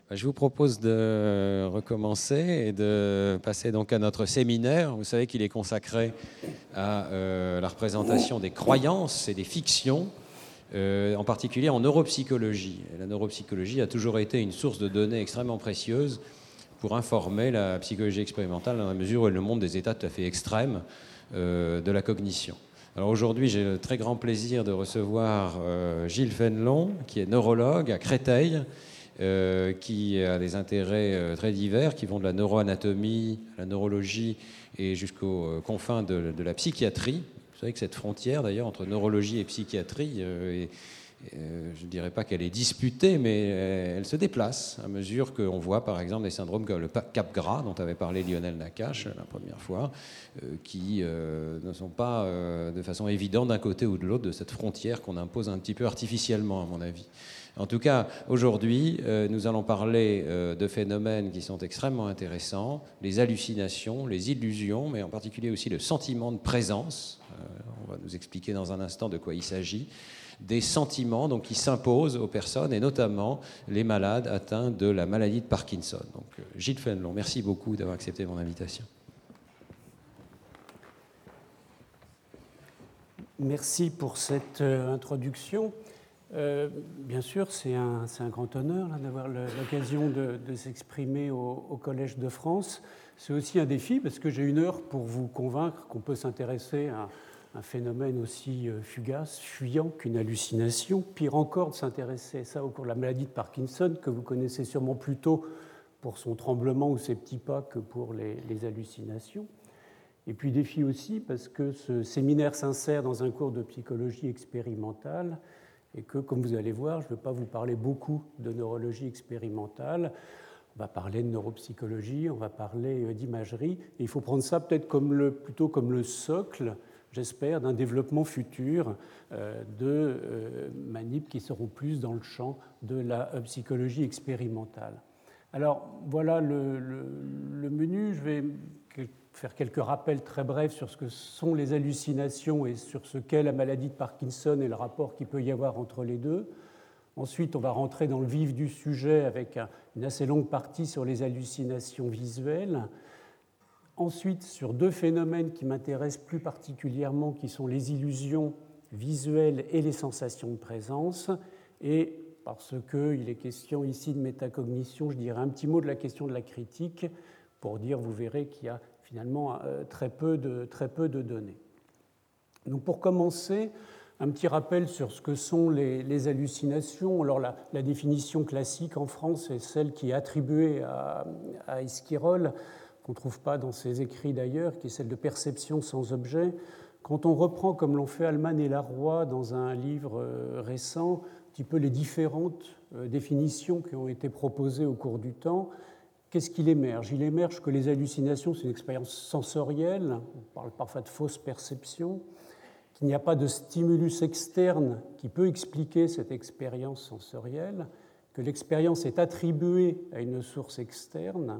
Je vous propose de recommencer et de passer donc à notre séminaire. Vous savez qu'il est consacré à la représentation des croyances et des fictions, en particulier en neuropsychologie. Et la neuropsychologie a toujours été une source de données extrêmement précieuse pour informer la psychologie expérimentale dans la mesure où elle nous montre des états tout à fait extrêmes de la cognition. Alors aujourd'hui, j'ai le très grand plaisir de recevoir Gilles Fénelon, qui est neurologue à Créteil, qui a des intérêts très divers, qui vont de la neuroanatomie, à la neurologie et jusqu'aux confins de la psychiatrie. Vous savez que cette frontière, d'ailleurs, entre neurologie et psychiatrie, je ne dirais pas qu'elle est disputée, mais elle se déplace à mesure qu'on voit, par exemple, des syndromes comme le Capgras, dont avait parlé Lionel Nakache la première fois, qui ne sont pas de façon évidente d'un côté ou de l'autre de cette frontière qu'on impose un petit peu artificiellement, à mon avis. En tout cas, aujourd'hui, nous allons parler de phénomènes qui sont extrêmement intéressants, les hallucinations, les illusions, mais en particulier aussi le sentiment de présence. On va nous expliquer dans un instant de quoi il s'agit. Des sentiments donc, qui s'imposent aux personnes, et notamment les malades atteints de la maladie de Parkinson. Donc, Gilles Fénelon, merci beaucoup d'avoir accepté mon invitation. Merci pour cette introduction. Bien sûr, c'est un grand honneur là, d'avoir l'occasion de s'exprimer au Collège de France. C'est aussi un défi parce que j'ai 1 heure pour vous convaincre qu'on peut s'intéresser à un phénomène aussi fugace, fuyant qu'une hallucination. Pire encore, de s'intéresser à ça au cours de la maladie de Parkinson, que vous connaissez sûrement plutôt pour son tremblement ou ses petits pas que pour les hallucinations. Et puis défi aussi parce que ce séminaire s'insère dans un cours de psychologie expérimentale et que, comme vous allez voir, je ne vais pas vous parler beaucoup de neurologie expérimentale. On va parler de neuropsychologie, on va parler d'imagerie. Et il faut prendre ça peut-être plutôt comme le socle, j'espère, d'un développement futur de manips qui seront plus dans le champ de la psychologie expérimentale. Alors, voilà le menu. Je vais faire quelques rappels très brefs sur ce que sont les hallucinations et sur ce qu'est la maladie de Parkinson et le rapport qu'il peut y avoir entre les deux. Ensuite, on va rentrer dans le vif du sujet avec une assez longue partie sur les hallucinations visuelles. Ensuite, sur 2 phénomènes qui m'intéressent plus particulièrement, qui sont les illusions visuelles et les sensations de présence. Et parce qu'il est question ici de métacognition, je dirais un petit mot de la question de la critique pour dire, vous verrez qu'il y a finalement très peu de données. Donc pour commencer, un petit rappel sur ce que sont les hallucinations. Alors la définition classique en France est celle qui est attribuée à Esquirol, qu'on ne trouve pas dans ses écrits d'ailleurs, qui est celle de perception sans objet. Quand on reprend, comme l'ont fait Allman et Laroy dans un livre récent, un petit peu les différentes définitions qui ont été proposées au cours du temps, qu'est-ce qu'il émerge ? Il émerge que les hallucinations, c'est une expérience sensorielle, on parle parfois de fausse perception, qu'il n'y a pas de stimulus externe qui peut expliquer cette expérience sensorielle, que l'expérience est attribuée à une source externe,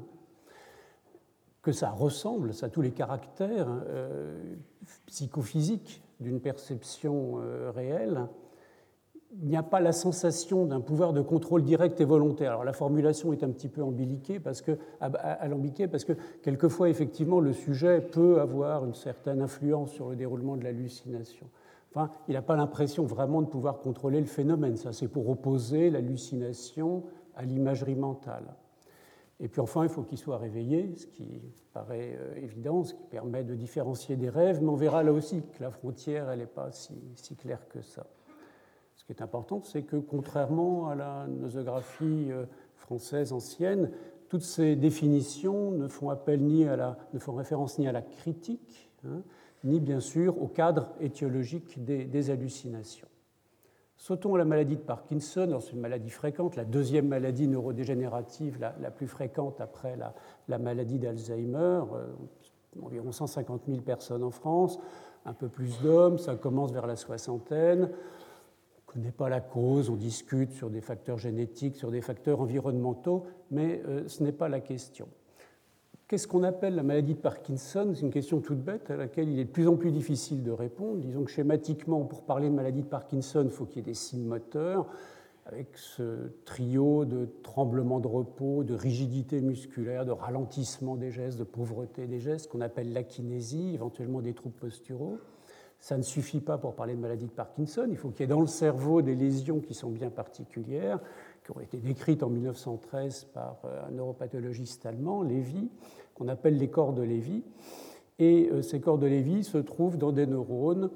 que ça ressemble, ça a tous les caractères psychophysiques d'une perception réelle. Il n'y a pas la sensation d'un pouvoir de contrôle direct et volontaire. Alors la formulation est un petit peu alambiquée parce que quelquefois, effectivement, le sujet peut avoir une certaine influence sur le déroulement de l'hallucination. Enfin, il n'a pas l'impression vraiment de pouvoir contrôler le phénomène. Ça, c'est pour opposer l'hallucination à l'imagerie mentale. Et puis enfin, il faut qu'il soit réveillé, ce qui paraît évident, ce qui permet de différencier des rêves, mais on verra là aussi que la frontière, elle n'est pas si claire que ça. Ce qui est important, c'est que contrairement à la nosographie française ancienne, toutes ces définitions ne font référence ni à la critique, ni bien sûr au cadre étiologique des hallucinations. Sautons à la maladie de Parkinson. Alors, c'est une maladie fréquente, la 2e maladie neurodégénérative la plus fréquente après la maladie d'Alzheimer. Environ 150 000 personnes en France, un peu plus d'hommes, ça commence vers la 60aine. On ne connaît pas la cause, on discute sur des facteurs génétiques, sur des facteurs environnementaux, mais ce n'est pas la question. Qu'est-ce qu'on appelle la maladie de Parkinson ? C'est une question toute bête à laquelle il est de plus en plus difficile de répondre. Disons que schématiquement, pour parler de maladie de Parkinson, il faut qu'il y ait des signes moteurs. avec ce trio de tremblements de repos, de rigidité musculaire, de ralentissement des gestes, de pauvreté des gestes, qu'on appelle l'akinésie, éventuellement des troubles posturaux. Ça ne suffit pas pour parler de maladie de Parkinson, il faut qu'il y ait dans le cerveau des lésions qui sont bien particulières, qui ont été décrites en 1913 par un neuropathologiste allemand, Lévy, qu'on appelle les corps de Lévy. Et ces corps de Lévy se trouvent dans des neurones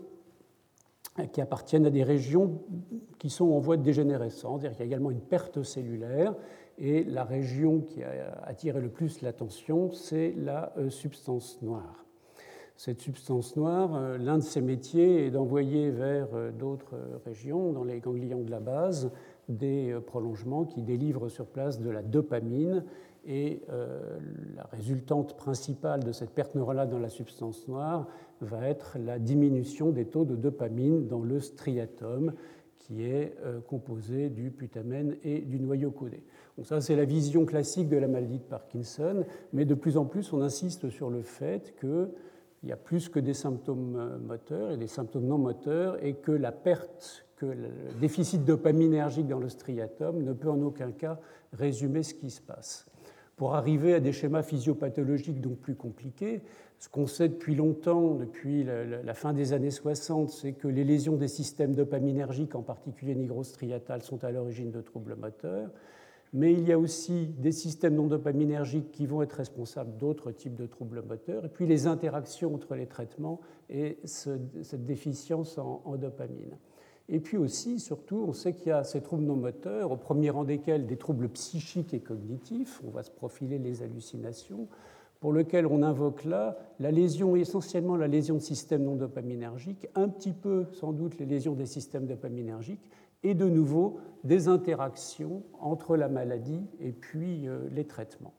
qui appartiennent à des régions qui sont en voie de dégénérescence. C'est-à-dire qu'il y a également une perte cellulaire, et la région qui a attiré le plus l'attention, c'est la substance noire. Cette substance noire, l'un de ses métiers est d'envoyer vers d'autres régions, dans les ganglions de la base, des prolongements qui délivrent sur place de la dopamine. Et la résultante principale de cette perte neuronale dans la substance noire va être la diminution des taux de dopamine dans le striatum, qui est composé du putamène et du noyau codé. Donc ça, c'est la vision classique de la maladie de Parkinson, mais de plus en plus, on insiste sur le fait qu'il y a plus que des symptômes moteurs et des symptômes non moteurs, et que la perte, que le déficit dopaminergique dans le striatum ne peut en aucun cas résumer ce qui se passe. Pour arriver à des schémas physiopathologiques donc plus compliqués, ce qu'on sait depuis longtemps, depuis la fin des années 60, c'est que les lésions des systèmes dopaminergiques, en particulier nigrostriatales, sont à l'origine de troubles moteurs. Mais il y a aussi des systèmes non dopaminergiques qui vont être responsables d'autres types de troubles moteurs, et puis les interactions entre les traitements et cette déficience en dopamine. Et puis aussi, surtout, on sait qu'il y a ces troubles non moteurs, au premier rang desquels des troubles psychiques et cognitifs, on va se profiler les hallucinations, pour lesquels on invoque là la lésion, essentiellement la lésion de systèmes non dopaminergiques, un petit peu sans doute les lésions des systèmes dopaminergiques, et de nouveau des interactions entre la maladie et puis les traitements.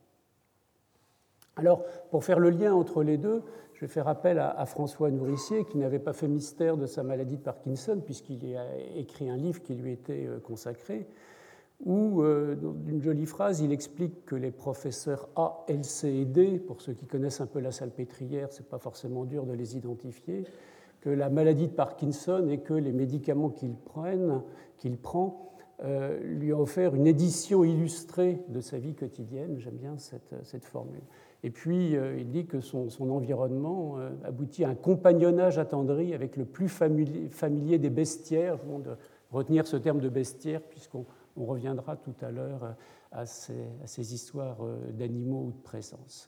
Alors, pour faire le lien entre les deux, je vais faire appel à François Nourricier, qui n'avait pas fait mystère de sa maladie de Parkinson, puisqu'il a écrit un livre qui lui était consacré, où, dans une jolie phrase, il explique que les professeurs A, L, C et D, pour ceux qui connaissent un peu la salpêtrière, ce n'est pas forcément dur de les identifier, que la maladie de Parkinson et que les médicaments qu'il prend lui ont offert une édition illustrée de sa vie quotidienne. J'aime bien cette formule. Et puis, il dit que son environnement aboutit à un compagnonnage attendri avec le plus familier des bestiaires. Je demande de retenir ce terme de bestiaire, puisqu'on reviendra tout à l'heure à ces histoires d'animaux ou de présence.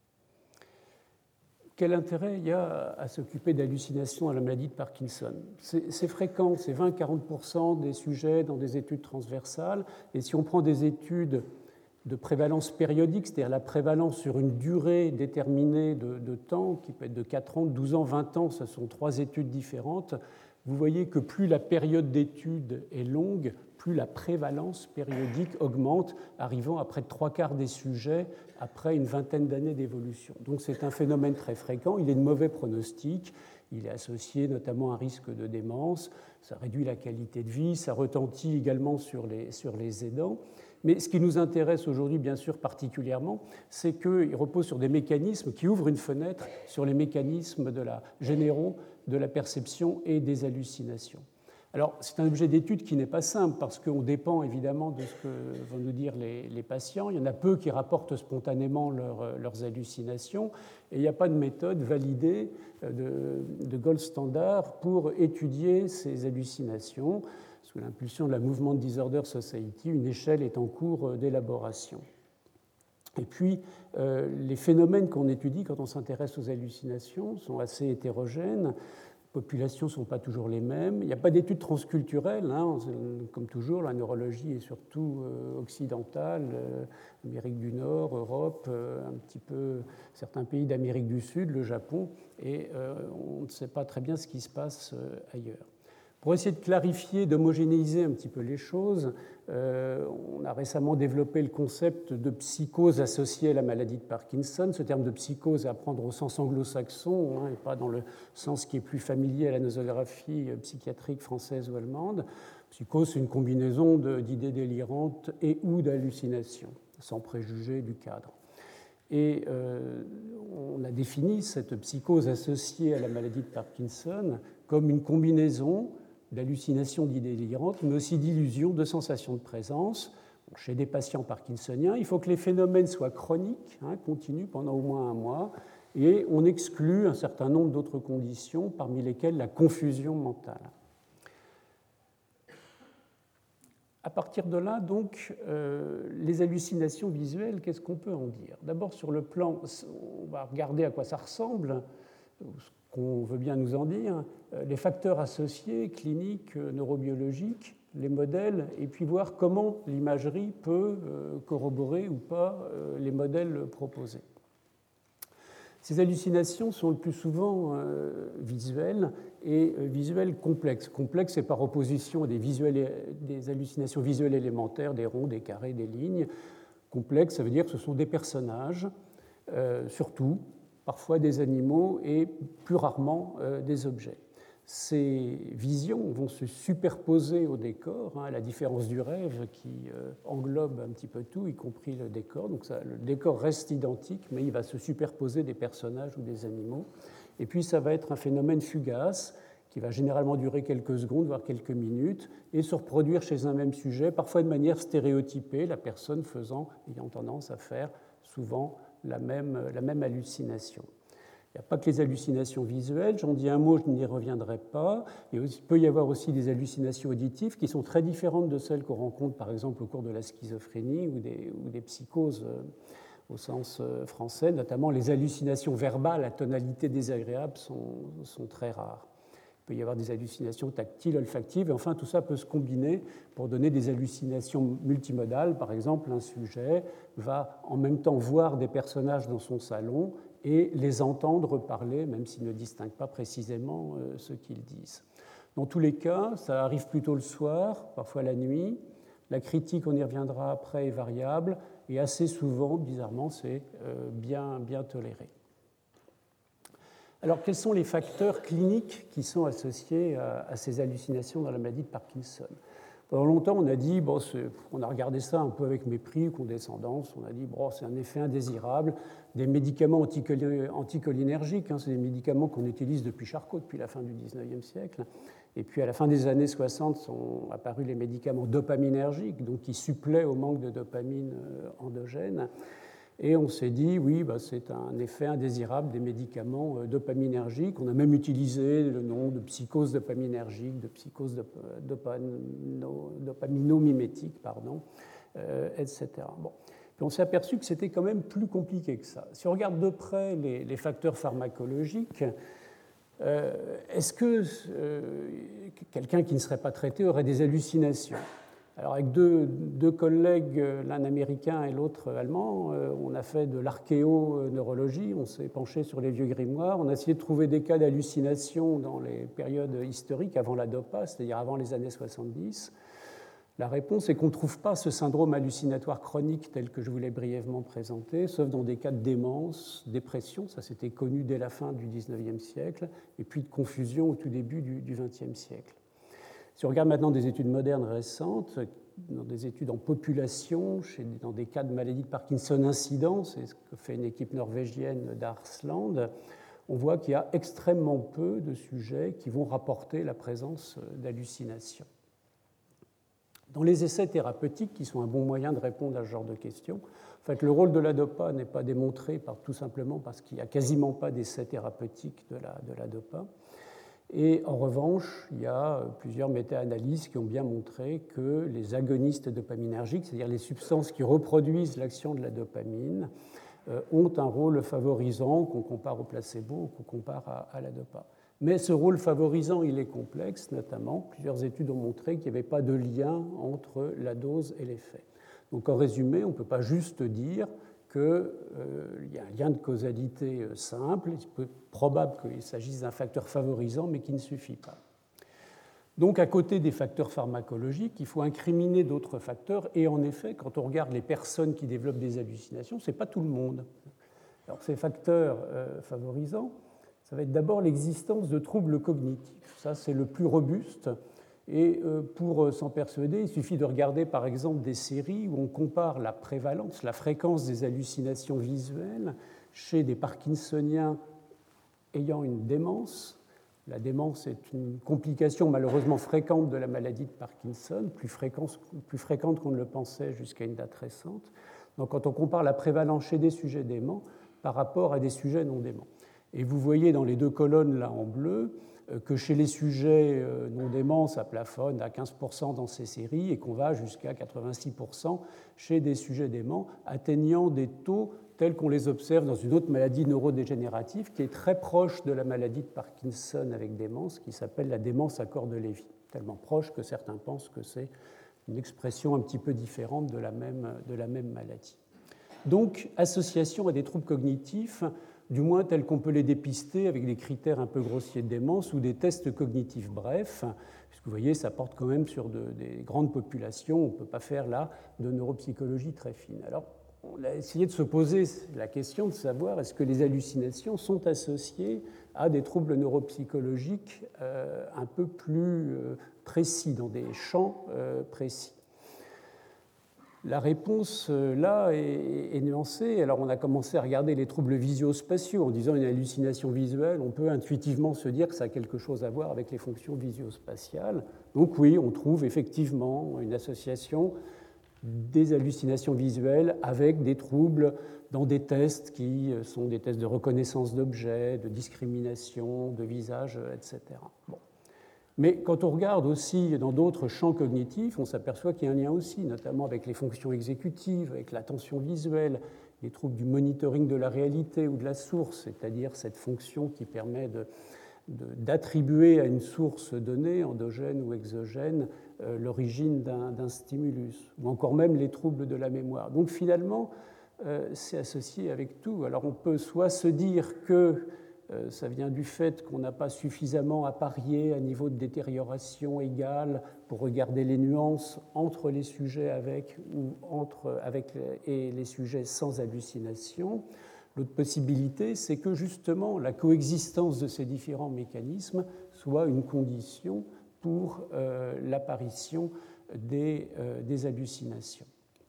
Quel intérêt il y a à s'occuper d'hallucinations à la maladie de Parkinson? C'est fréquent, c'est 20-40% des sujets dans des études transversales. Et si on prend des études de prévalence périodique, c'est-à-dire la prévalence sur une durée déterminée de temps, qui peut être de 4 ans, 12 ans, 20 ans, ce sont 3 études différentes, vous voyez que plus la période d'étude est longue, plus la prévalence périodique augmente, arrivant à près de 3/4 des sujets après une vingtaine d'années d'évolution. Donc c'est un phénomène très fréquent, il est de mauvais pronostic, il est associé notamment à un risque de démence, ça réduit la qualité de vie, ça retentit également sur les aidants. Mais ce qui nous intéresse aujourd'hui, bien sûr, particulièrement, c'est qu'il repose sur des mécanismes qui ouvrent une fenêtre sur les mécanismes généraux de la perception et des hallucinations. Alors, c'est un objet d'étude qui n'est pas simple parce qu'on dépend évidemment de ce que vont nous dire les patients. Il y en a peu qui rapportent spontanément leurs hallucinations et il n'y a pas de méthode validée de gold standard pour étudier ces hallucinations. Sous l'impulsion de la Movement Disorder Society, une échelle est en cours d'élaboration. Et puis, les phénomènes qu'on étudie quand on s'intéresse aux hallucinations sont assez hétérogènes. Les populations ne sont pas toujours les mêmes. Il n'y a pas d'études transculturelles. Comme toujours, la neurologie est surtout occidentale, Amérique du Nord, Europe, un petit peu certains pays d'Amérique du Sud, le Japon, et on ne sait pas très bien ce qui se passe ailleurs. Pour essayer de clarifier, d'homogénéiser un petit peu les choses, on a récemment développé le concept de psychose associée à la maladie de Parkinson. Ce terme de psychose est à prendre au sens anglo-saxon et pas dans le sens qui est plus familier à la nosographie psychiatrique française ou allemande. Psychose, c'est une combinaison d'idées délirantes et ou d'hallucinations, sans préjuger du cadre. Et on a défini cette psychose associée à la maladie de Parkinson comme une combinaison d'hallucinations d'idées délirantes, mais aussi d'illusions, de sensations de présence. Chez des patients parkinsoniens, il faut que les phénomènes soient chroniques, continus pendant au moins un mois, et on exclut un certain nombre d'autres conditions, parmi lesquelles la confusion mentale. À partir de là, donc, les hallucinations visuelles, qu'est-ce qu'on peut en dire? D'abord, sur le plan, on va regarder à quoi ça ressemble, ce qu'on veut bien nous en dire, les facteurs associés, cliniques, neurobiologiques, les modèles, et puis voir comment l'imagerie peut corroborer ou pas les modèles proposés. Ces hallucinations sont le plus souvent visuelles et visuelles complexes. Complexes, c'est par opposition à des hallucinations visuelles élémentaires, des ronds, des carrés, des lignes. Complexes, ça veut dire que ce sont des personnages, surtout, parfois des animaux et plus rarement des objets. Ces visions vont se superposer au décor, à la différence du rêve qui englobe un petit peu tout, y compris le décor. Donc le décor reste identique, mais il va se superposer des personnages ou des animaux. Et puis ça va être un phénomène fugace qui va généralement durer quelques secondes, voire quelques minutes, et se reproduire chez un même sujet, parfois de manière stéréotypée, la personne ayant tendance à faire souvent la même hallucination. Il n'y a pas que les hallucinations visuelles, j'en dis un mot, je n'y reviendrai pas. Il peut y avoir aussi des hallucinations auditives qui sont très différentes de celles qu'on rencontre par exemple au cours de la schizophrénie ou des psychoses au sens français, notamment les hallucinations verbales à tonalité désagréable sont très rares. Il peut y avoir des hallucinations tactiles, olfactives, et enfin tout ça peut se combiner pour donner des hallucinations multimodales. Par exemple, un sujet va en même temps voir des personnages dans son salon et les entendre parler, même s'ils ne distinguent pas précisément ce qu'ils disent. Dans tous les cas, ça arrive plutôt le soir, parfois la nuit. La critique, on y reviendra après, est variable, et assez souvent, bizarrement, c'est bien toléré. Alors, quels sont les facteurs cliniques qui sont associés à ces hallucinations dans la maladie de Parkinson? Pendant longtemps, on a dit, on a regardé ça un peu avec mépris ou condescendance, on a dit, c'est un effet indésirable, des médicaments anticholinergiques, c'est des médicaments qu'on utilise depuis Charcot, depuis la fin du XIXe siècle, et puis à la fin des années 60 sont apparus les médicaments dopaminergiques, donc qui suppléent au manque de dopamine endogène, et on s'est dit, oui, c'est un effet indésirable des médicaments dopaminergiques. On a même utilisé le nom de psychose dopaminergique, de psychose dopaminomimétique, etc. Puis on s'est aperçu que c'était quand même plus compliqué que ça. Si on regarde de près les facteurs pharmacologiques, est-ce que quelqu'un qui ne serait pas traité aurait des hallucinations? Alors avec deux collègues, l'un américain et l'autre allemand, on a fait de l'archéoneurologie, on s'est penché sur les vieux grimoires, on a essayé de trouver des cas d'hallucination dans les périodes historiques avant la DOPA, c'est-à-dire avant les années 70. La réponse est qu'on ne trouve pas ce syndrome hallucinatoire chronique tel que je vous l'ai brièvement présenté, sauf dans des cas de démence, dépression, ça c'était connu dès la fin du XIXe siècle, et puis de confusion au tout début du XXe siècle. Si on regarde maintenant des études modernes récentes, dans des études en population, dans des cas de maladie de Parkinson incidents, c'est ce que fait une équipe norvégienne d'Arsland, on voit qu'il y a extrêmement peu de sujets qui vont rapporter la présence d'hallucinations. Dans les essais thérapeutiques, qui sont un bon moyen de répondre à ce genre de questions, en fait, le rôle de la DOPA n'est pas démontré tout simplement parce qu'il n'y a quasiment pas d'essais thérapeutiques de la DOPA. Et en revanche, il y a plusieurs méta-analyses qui ont bien montré que les agonistes dopaminergiques, c'est-à-dire les substances qui reproduisent l'action de la dopamine, ont un rôle favorisant qu'on compare au placebo ou qu'on compare à la DOPA. Mais ce rôle favorisant, il est complexe, notamment. Plusieurs études ont montré qu'il n'y avait pas de lien entre la dose et l'effet. Donc en résumé, on ne peut pas juste dire qu'il y a un lien de causalité simple. Il peut être probable qu'il s'agisse d'un facteur favorisant, mais qui ne suffit pas. Donc à côté des facteurs pharmacologiques, il faut incriminer d'autres facteurs. Et en effet, quand on regarde les personnes qui développent des hallucinations, ce n'est pas tout le monde. Alors ces facteurs favorisants, ça va être d'abord l'existence de troubles cognitifs. Ça, c'est le plus robuste. Et pour s'en persuader, il suffit de regarder par exemple des séries où on compare la prévalence, la fréquence des hallucinations visuelles chez des parkinsoniens ayant une démence, La démence est une complication malheureusement fréquente de la maladie de Parkinson, plus fréquente qu'on ne le pensait jusqu'à une date récente. Donc, quand on compare la prévalence chez des sujets déments par rapport à des sujets non déments. Et vous voyez dans les deux colonnes là en bleu que chez les sujets non déments, ça plafonne à 15% dans ces séries et qu'on va jusqu'à 86% chez des sujets déments, atteignant des taux tels qu'on les observe dans une autre maladie neurodégénérative qui est très proche de la maladie de Parkinson avec démence, qui s'appelle la démence à corps de Lévy, tellement proche que certains pensent que c'est une expression un petit peu différente de la même maladie. Donc, association à des troubles cognitifs, du moins tels qu'on peut les dépister avec des critères un peu grossiers de démence ou des tests cognitifs brefs, puisque vous voyez, ça porte quand même sur des grandes populations, on ne peut pas faire là de neuropsychologie très fine. Alors, on a essayé de se poser la question de savoir est-ce que les hallucinations sont associées à des troubles neuropsychologiques un peu plus précis, dans des champs précis. La réponse, là, est nuancée. Alors, on a commencé à regarder les troubles visio-spatiaux en disant une hallucination visuelle. On peut intuitivement se dire que ça a quelque chose à voir avec les fonctions visio-spatiales. Donc, oui, on trouve effectivement une association des hallucinations visuelles avec des troubles dans des tests qui sont des tests de reconnaissance d'objets, de discrimination, de visage, etc. Bon. Mais quand on regarde aussi dans d'autres champs cognitifs, on s'aperçoit qu'il y a un lien aussi, notamment avec les fonctions exécutives, avec l'attention visuelle, les troubles du monitoring de la réalité ou de la source, c'est-à-dire cette fonction qui permet d'attribuer à une source donnée, endogène ou exogène, l'origine d'un stimulus, ou encore même les troubles de la mémoire. Donc finalement, c'est associé avec tout. Alors on peut soit se dire que ça vient du fait qu'on n'a pas suffisamment apparié à niveau de détérioration égale pour regarder les nuances entre les sujets avec et les sujets sans hallucination. L'autre possibilité, c'est que justement la coexistence de ces différents mécanismes soit une condition pour l'apparition des hallucinations.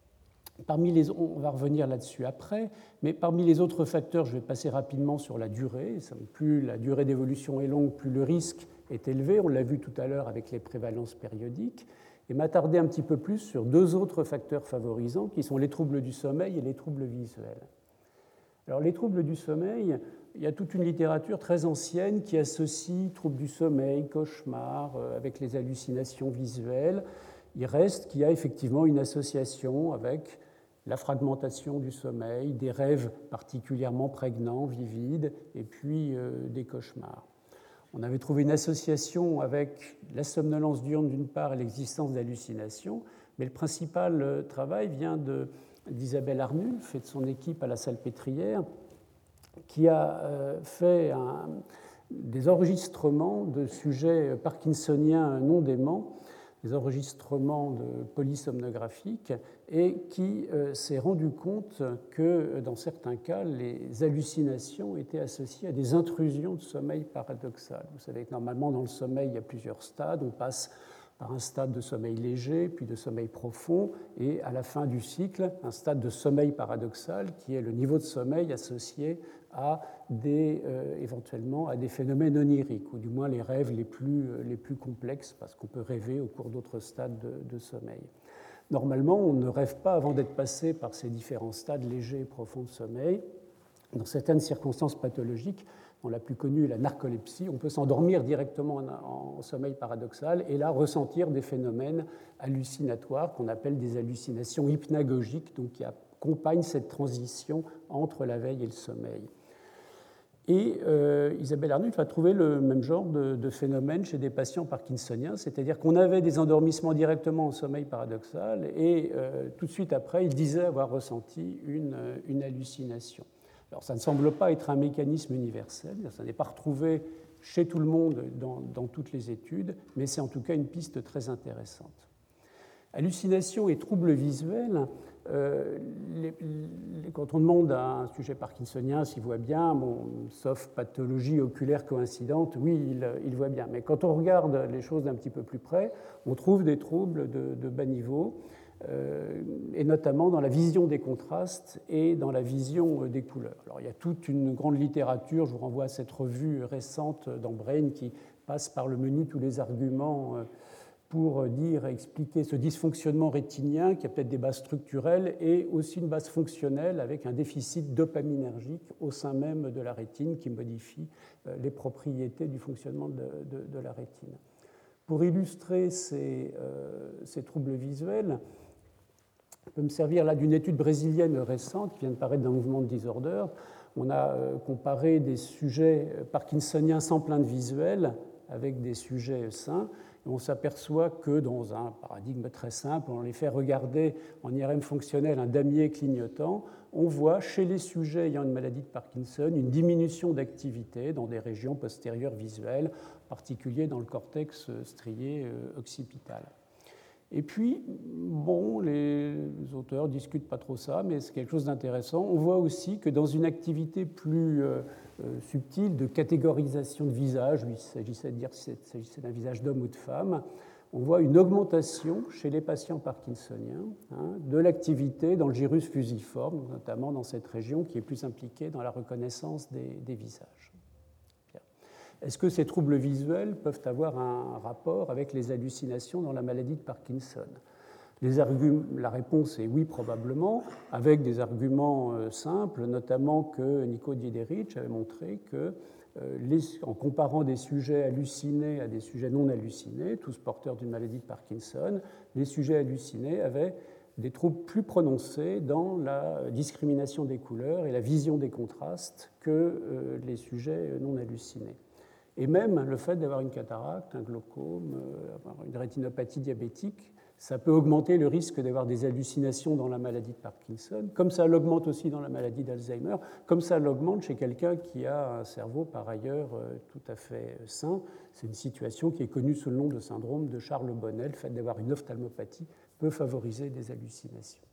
On va revenir là-dessus après, mais parmi les autres facteurs, je vais passer rapidement sur la durée. Plus la durée d'évolution est longue, plus le risque est élevé. On l'a vu tout à l'heure avec les prévalences périodiques. Et m'attarder un petit peu plus sur deux autres facteurs favorisants, qui sont les troubles du sommeil et les troubles visuels. Alors, les troubles du sommeil, il y a toute une littérature très ancienne qui associe troubles du sommeil, cauchemars, avec les hallucinations visuelles. Il reste qu'il y a effectivement une association avec la fragmentation du sommeil, des rêves particulièrement prégnants, vivides, et puis des cauchemars. On avait trouvé une association avec la somnolence diurne d'une part et l'existence d'hallucinations, mais le principal travail vient d'Isabelle Arnulf et de son équipe à la Salpêtrière, qui a fait des enregistrements de sujets parkinsoniens non déments, des enregistrements polysomnographiques, et qui s'est rendu compte que dans certains cas, les hallucinations étaient associées à des intrusions de sommeil paradoxal. Vous savez que normalement, dans le sommeil, il y a plusieurs stades. On passe par un stade de sommeil léger, puis de sommeil profond, et à la fin du cycle, un stade de sommeil paradoxal, qui est le niveau de sommeil associé à éventuellement à des phénomènes oniriques, ou du moins les rêves les plus complexes, parce qu'on peut rêver au cours d'autres stades de sommeil. Normalement, on ne rêve pas avant d'être passé par ces différents stades légers et profonds de sommeil. Dans certaines circonstances pathologiques, dont la plus connue est la narcolepsie, on peut s'endormir directement en sommeil paradoxal et là ressentir des phénomènes hallucinatoires qu'on appelle des hallucinations hypnagogiques, donc qui accompagnent cette transition entre la veille et le sommeil. Et Isabelle Arnulf a trouvé le même genre de phénomène chez des patients parkinsoniens, c'est-à-dire qu'on avait des endormissements directement en sommeil paradoxal et tout de suite après, il disait avoir ressenti une hallucination. Alors ça ne semble pas être un mécanisme universel, ça n'est pas retrouvé chez tout le monde dans toutes les études, mais c'est en tout cas une piste très intéressante. Hallucinations et troubles visuels, quand on demande à un sujet parkinsonien s'il voit bien, sauf pathologie oculaire coïncidente, oui, il voit bien. Mais quand on regarde les choses d'un petit peu plus près, on trouve des troubles de bas niveau, et notamment dans la vision des contrastes et dans la vision des couleurs. Alors, il y a toute une grande littérature, je vous renvoie à cette revue récente dans Brain qui passe par le menu tous les arguments pour dire, expliquer ce dysfonctionnement rétinien qui a peut-être des bases structurelles et aussi une base fonctionnelle avec un déficit dopaminergique au sein même de la rétine qui modifie les propriétés du fonctionnement de la rétine. Pour illustrer ces troubles visuels, je peux me servir là d'une étude brésilienne récente qui vient de paraître dans Movement Disorder. On a comparé des sujets parkinsoniens sans plainte visuelle avec des sujets sains. Et on s'aperçoit que dans un paradigme très simple, on les fait regarder en IRM fonctionnel un damier clignotant. On voit chez les sujets ayant une maladie de Parkinson une diminution d'activité dans des régions postérieures visuelles, en particulier dans le cortex strié occipital. Et puis, bon, les auteurs ne discutent pas trop ça, mais c'est quelque chose d'intéressant. On voit aussi que dans une activité plus subtile de catégorisation de visage, il s'agissait de dire s'il s'agissait d'un visage d'homme ou de femme, on voit une augmentation chez les patients parkinsoniens de l'activité dans le gyrus fusiforme, notamment dans cette région qui est plus impliquée dans la reconnaissance des visages. Est-ce que ces troubles visuels peuvent avoir un rapport avec les hallucinations dans la maladie de Parkinson ? La réponse est oui, probablement, avec des arguments simples, notamment que Nico Diederich avait montré que, en comparant des sujets hallucinés à des sujets non hallucinés, tous porteurs d'une maladie de Parkinson, les sujets hallucinés avaient des troubles plus prononcés dans la discrimination des couleurs et la vision des contrastes que les sujets non hallucinés. Et même le fait d'avoir une cataracte, un glaucome, une rétinopathie diabétique, ça peut augmenter le risque d'avoir des hallucinations dans la maladie de Parkinson, comme ça l'augmente aussi dans la maladie d'Alzheimer, comme ça l'augmente chez quelqu'un qui a un cerveau par ailleurs tout à fait sain. C'est une situation qui est connue sous le nom de syndrome de Charles Bonnet. Le fait d'avoir une ophtalmopathie peut favoriser des hallucinations.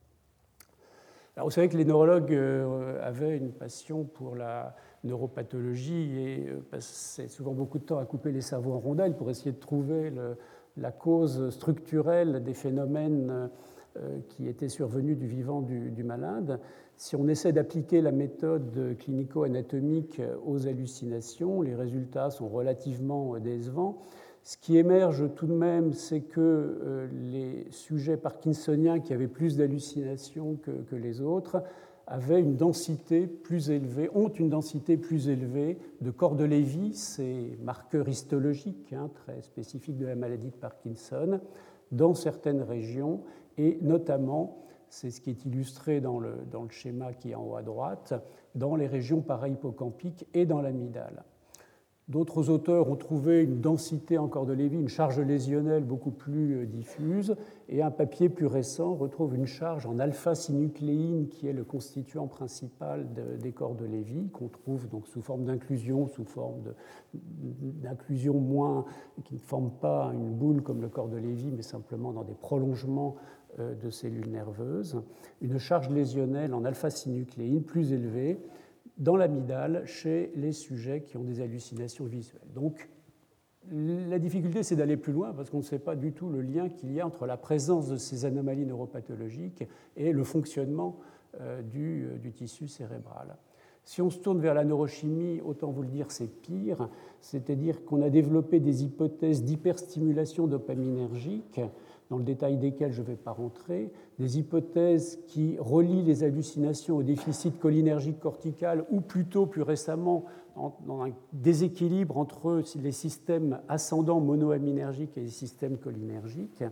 Alors, vous savez que les neurologues avaient une passion pour la neuropathologie et passaient souvent beaucoup de temps à couper les cerveaux en rondelles pour essayer de trouver la cause structurelle des phénomènes qui étaient survenus du vivant du malade. Si on essaie d'appliquer la méthode clinico-anatomique aux hallucinations, les résultats sont relativement décevants. Ce qui émerge tout de même, c'est que les sujets parkinsoniens qui avaient plus d'hallucinations que les autres avaient une densité plus élevée, ont une densité plus élevée de corps de Lévy, ces marqueurs histologiques très spécifiques de la maladie de Parkinson, dans certaines régions, et notamment, c'est ce qui est illustré dans le schéma qui est en haut à droite, dans les régions parahippocampiques et dans l'amygdale. D'autres auteurs ont trouvé une densité en corps de Lévy, une charge lésionnelle beaucoup plus diffuse, et un papier plus récent retrouve une charge en alpha-synucléine qui est le constituant principal des corps de Lévy, qu'on trouve donc sous forme d'inclusion, sous forme d'inclusion moins, qui ne forme pas une boule comme le corps de Lévy, mais simplement dans des prolongements de cellules nerveuses. Une charge lésionnelle en alpha-synucléine plus élevée dans l'amygdale chez les sujets qui ont des hallucinations visuelles. Donc, la difficulté, c'est d'aller plus loin parce qu'on ne sait pas du tout le lien qu'il y a entre la présence de ces anomalies neuropathologiques et le fonctionnement du tissu cérébral. Si on se tourne vers la neurochimie, autant vous le dire, c'est pire, c'est-à-dire qu'on a développé des hypothèses d'hyperstimulation dopaminergique, dans le détail desquelles je ne vais pas rentrer, des hypothèses qui relient les hallucinations au déficit cholinergique cortical ou plutôt, plus récemment, dans un déséquilibre entre les systèmes ascendants monoaminergiques et les systèmes cholinergiques.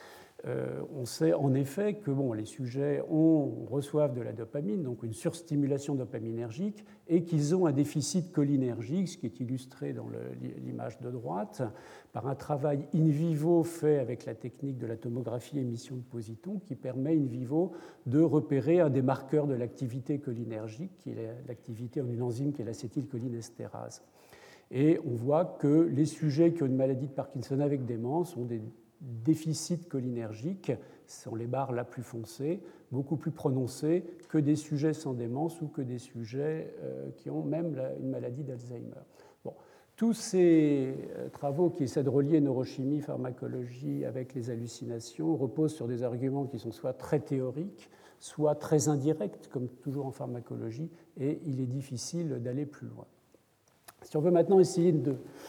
On sait en effet que les sujets reçoivent de la dopamine, donc une surstimulation dopaminergique, et qu'ils ont un déficit cholinergique, ce qui est illustré dans l'image de droite, par un travail in vivo fait avec la technique de la tomographie émission de positons, qui permet in vivo de repérer un des marqueurs de l'activité cholinergique, qui est l'activité en une enzyme qui est l'acétylcholinestérase. Et on voit que les sujets qui ont une maladie de Parkinson avec démence ont des déficits cholinergiques, ce sont les barres la plus foncées, beaucoup plus prononcées que des sujets sans démence ou que des sujets qui ont même une maladie d'Alzheimer. Bon, tous ces travaux qui essaient de relier neurochimie, pharmacologie avec les hallucinations reposent sur des arguments qui sont soit très théoriques, soit très indirects, comme toujours en pharmacologie, et il est difficile d'aller plus loin. Si on veut maintenant essayer de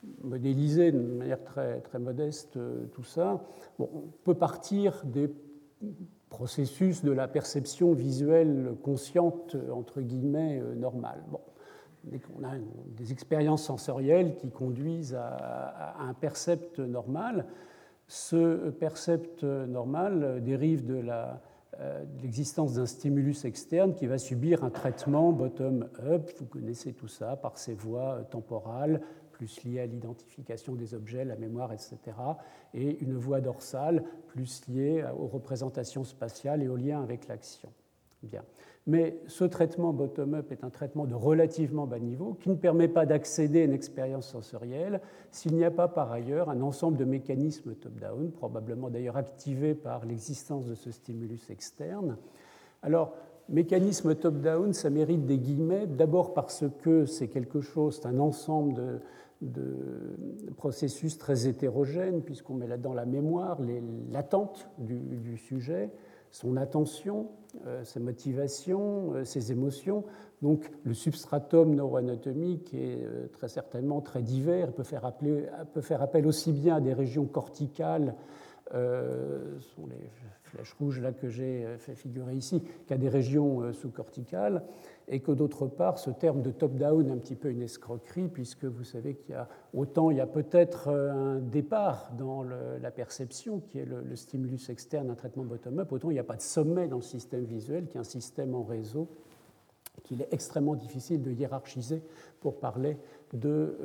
modéliser de manière très, très modeste tout ça. Bon, on peut partir des processus de la perception visuelle consciente, entre guillemets, normale. Bon, on a des expériences sensorielles qui conduisent à un percept normal. Ce percept normal dérive de l'existence d'un stimulus externe qui va subir un traitement bottom-up. Vous connaissez tout ça par ces voies temporales, plus liées à l'identification des objets, la mémoire, etc. Et une voie dorsale, plus liée aux représentations spatiales et aux liens avec l'action. Bien. Mais ce traitement bottom-up est un traitement de relativement bas niveau qui ne permet pas d'accéder à une expérience sensorielle s'il n'y a pas par ailleurs un ensemble de mécanismes top-down, probablement d'ailleurs activés par l'existence de ce stimulus externe. Alors, mécanisme top-down, ça mérite des guillemets, d'abord parce que c'est quelque chose, c'est un ensemble de processus très hétérogènes, puisqu'on met là-dedans la mémoire, l'attente du sujet, son attention, ses motivations, ses émotions. Donc le substratum neuroanatomique est très certainement très divers, peut faire appel aussi bien à des régions corticales, ce sont les flèches rouges là que j'ai fait figurer ici, qu'à des régions sous-corticales, et que d'autre part, ce terme de top-down est un petit peu une escroquerie, puisque vous savez qu'il y a autant il y a peut-être un départ dans la perception, qui est le stimulus externe, un traitement bottom-up, autant il n'y a pas de sommet dans le système visuel, qui est un système en réseau, qu'il est extrêmement difficile de hiérarchiser pour parler de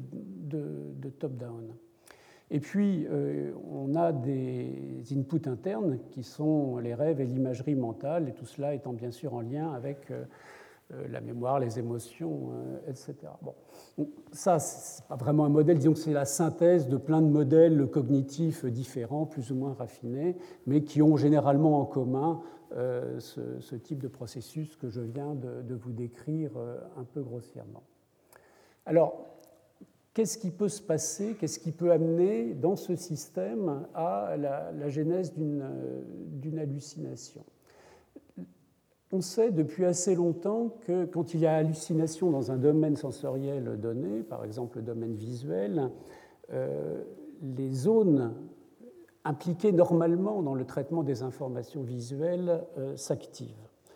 top-down. Et puis, on a des inputs internes qui sont les rêves et l'imagerie mentale, et tout cela étant bien sûr en lien avec la mémoire, les émotions, etc. Bon. Donc, ça, ce n'est pas vraiment un modèle, disons que c'est la synthèse de plein de modèles cognitifs différents, plus ou moins raffinés, mais qui ont généralement en commun ce type de processus que je viens de vous décrire un peu grossièrement. Alors, qu'est-ce qui peut se passer, qu'est-ce qui peut amener dans ce système à la genèse d'une hallucination? On sait depuis assez longtemps que quand il y a hallucination dans un domaine sensoriel donné, par exemple le domaine visuel, les zones impliquées normalement dans le traitement des informations visuelles s'activent.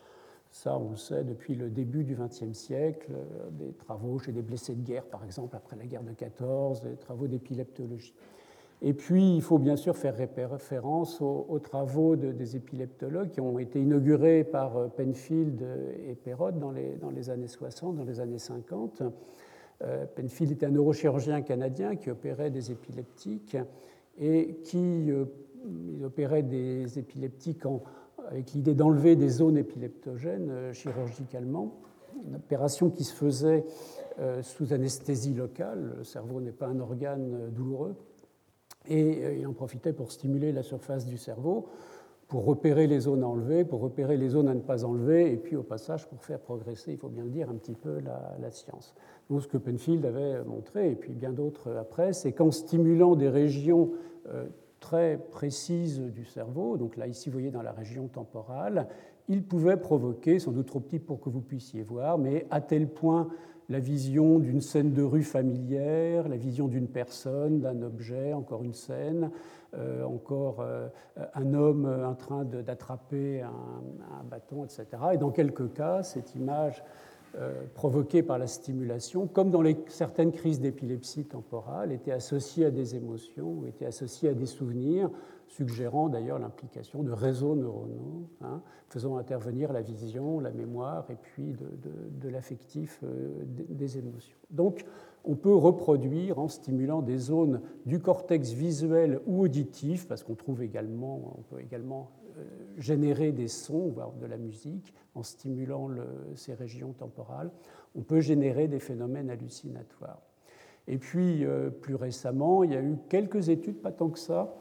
Ça, on le sait depuis le début du XXe siècle, des travaux chez des blessés de guerre, par exemple, après la guerre de 14, des travaux d'épileptologie. Et puis, il faut bien sûr faire référence aux travaux des épileptologues qui ont été inaugurés par Penfield et Perrott dans les années 60, dans les années 50. Penfield était un neurochirurgien canadien qui opérait des épileptiques et qui opérait des épileptiques avec l'idée d'enlever des zones épileptogènes chirurgicalement, une opération qui se faisait sous anesthésie locale. Le cerveau n'est pas un organe douloureux. Et il en profitait pour stimuler la surface du cerveau, pour repérer les zones à enlever, pour repérer les zones à ne pas enlever, et puis au passage pour faire progresser, il faut bien le dire, un petit peu la science. Donc ce que Penfield avait montré, et puis bien d'autres après, c'est qu'en stimulant des régions très précises du cerveau, donc là ici vous voyez dans la région temporale, il pouvait provoquer, sans doute trop petit pour que vous puissiez voir, mais à tel point la vision d'une scène de rue familière, la vision d'une personne, d'un objet, encore une scène, encore un homme en train d'attraper un bâton, etc. Et dans quelques cas, cette image provoquée par la stimulation, comme dans certaines crises d'épilepsie temporale, était associée à des émotions ou était associée à des souvenirs, suggérant d'ailleurs l'implication de réseaux neuronaux, faisant intervenir la vision, la mémoire et puis de l'affectif des émotions. Donc, on peut reproduire en stimulant des zones du cortex visuel ou auditif, parce qu'on peut également générer des sons, voire de la musique, en stimulant ces régions temporales. On peut générer des phénomènes hallucinatoires. Et puis, plus récemment, il y a eu quelques études, pas tant que ça,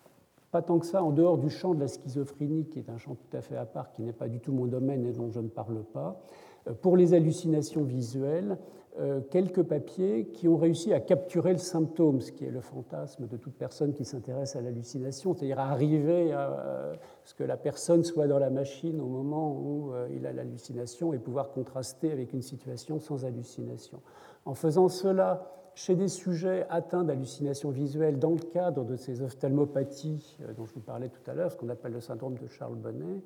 en dehors du champ de la schizophrénie, qui est un champ tout à fait à part, qui n'est pas du tout mon domaine et dont je ne parle pas. Pour les hallucinations visuelles, quelques papiers qui ont réussi à capturer le symptôme, ce qui est le fantasme de toute personne qui s'intéresse à l'hallucination, c'est-à-dire à arriver à ce que la personne soit dans la machine au moment où il a l'hallucination et pouvoir contraster avec une situation sans hallucination. En faisant cela chez des sujets atteints d'hallucinations visuelles dans le cadre de ces ophtalmopathies dont je vous parlais tout à l'heure, ce qu'on appelle le syndrome de Charles-Bonnet,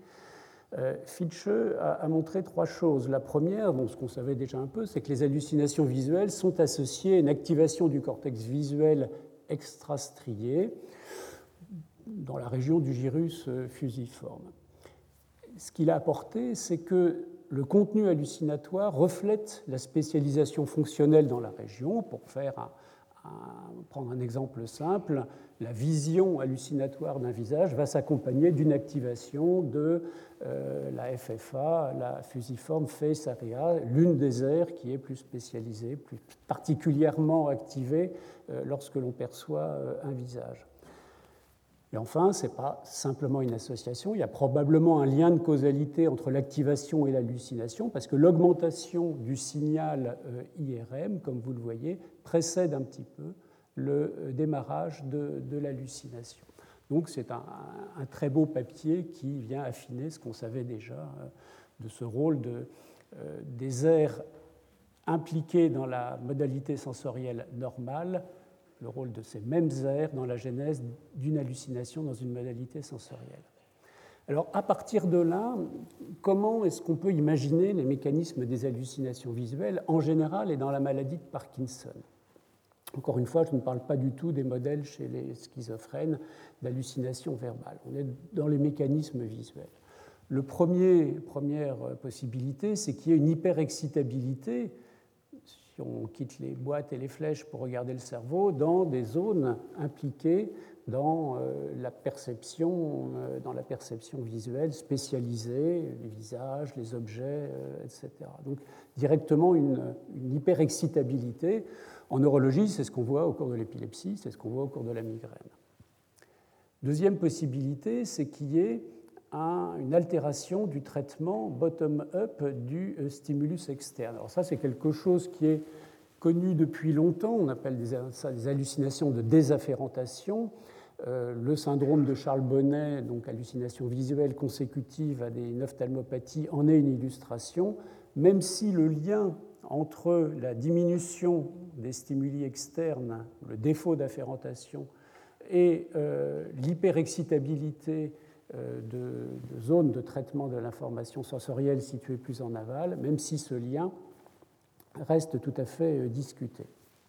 Fitche a montré trois choses. La première, ce qu'on savait déjà un peu, c'est que les hallucinations visuelles sont associées à une activation du cortex visuel extrastrié dans la région du gyrus fusiforme. Ce qu'il a apporté, c'est que le contenu hallucinatoire reflète la spécialisation fonctionnelle dans la région. Pour prendre un exemple simple, la vision hallucinatoire d'un visage va s'accompagner d'une activation de la FFA, la fusiforme face area, l'une des aires qui est plus spécialisée, plus particulièrement activée lorsque l'on perçoit un visage. Et enfin, ce n'est pas simplement une association, il y a probablement un lien de causalité entre l'activation et l'hallucination, parce que l'augmentation du signal IRM, comme vous le voyez, précède un petit peu le démarrage de l'hallucination. Donc c'est un très beau papier qui vient affiner ce qu'on savait déjà de ce rôle des aires impliquées dans la modalité sensorielle normale, le rôle de ces mêmes aires dans la genèse d'une hallucination dans une modalité sensorielle. Alors, à partir de là, comment est-ce qu'on peut imaginer les mécanismes des hallucinations visuelles en général et dans la maladie de Parkinson ? Encore une fois, je ne parle pas du tout des modèles chez les schizophrènes d'hallucinations verbales. On est dans les mécanismes visuels. La première possibilité, c'est qu'il y ait une hyperexcitabilité, si on quitte les boîtes et les flèches pour regarder le cerveau, dans des zones impliquées dans la perception visuelle spécialisée, les visages, les objets, etc. Donc directement une hyperexcitabilité. En neurologie, c'est ce qu'on voit au cours de l'épilepsie, c'est ce qu'on voit au cours de la migraine. Deuxième possibilité, c'est qu'il y ait une altération du traitement bottom-up du stimulus externe. Alors ça, c'est quelque chose qui est connu depuis longtemps, on appelle ça des hallucinations de désafférentation. Le syndrome de Charles-Bonnet, donc hallucination visuelle consécutive à une ophtalmopathie, en est une illustration, même si le lien entre la diminution des stimuli externes, le défaut d'afférentation, et l'hyperexcitabilité de zones de traitement de l'information sensorielle situées plus en aval, même si ce lien reste tout à fait discuté.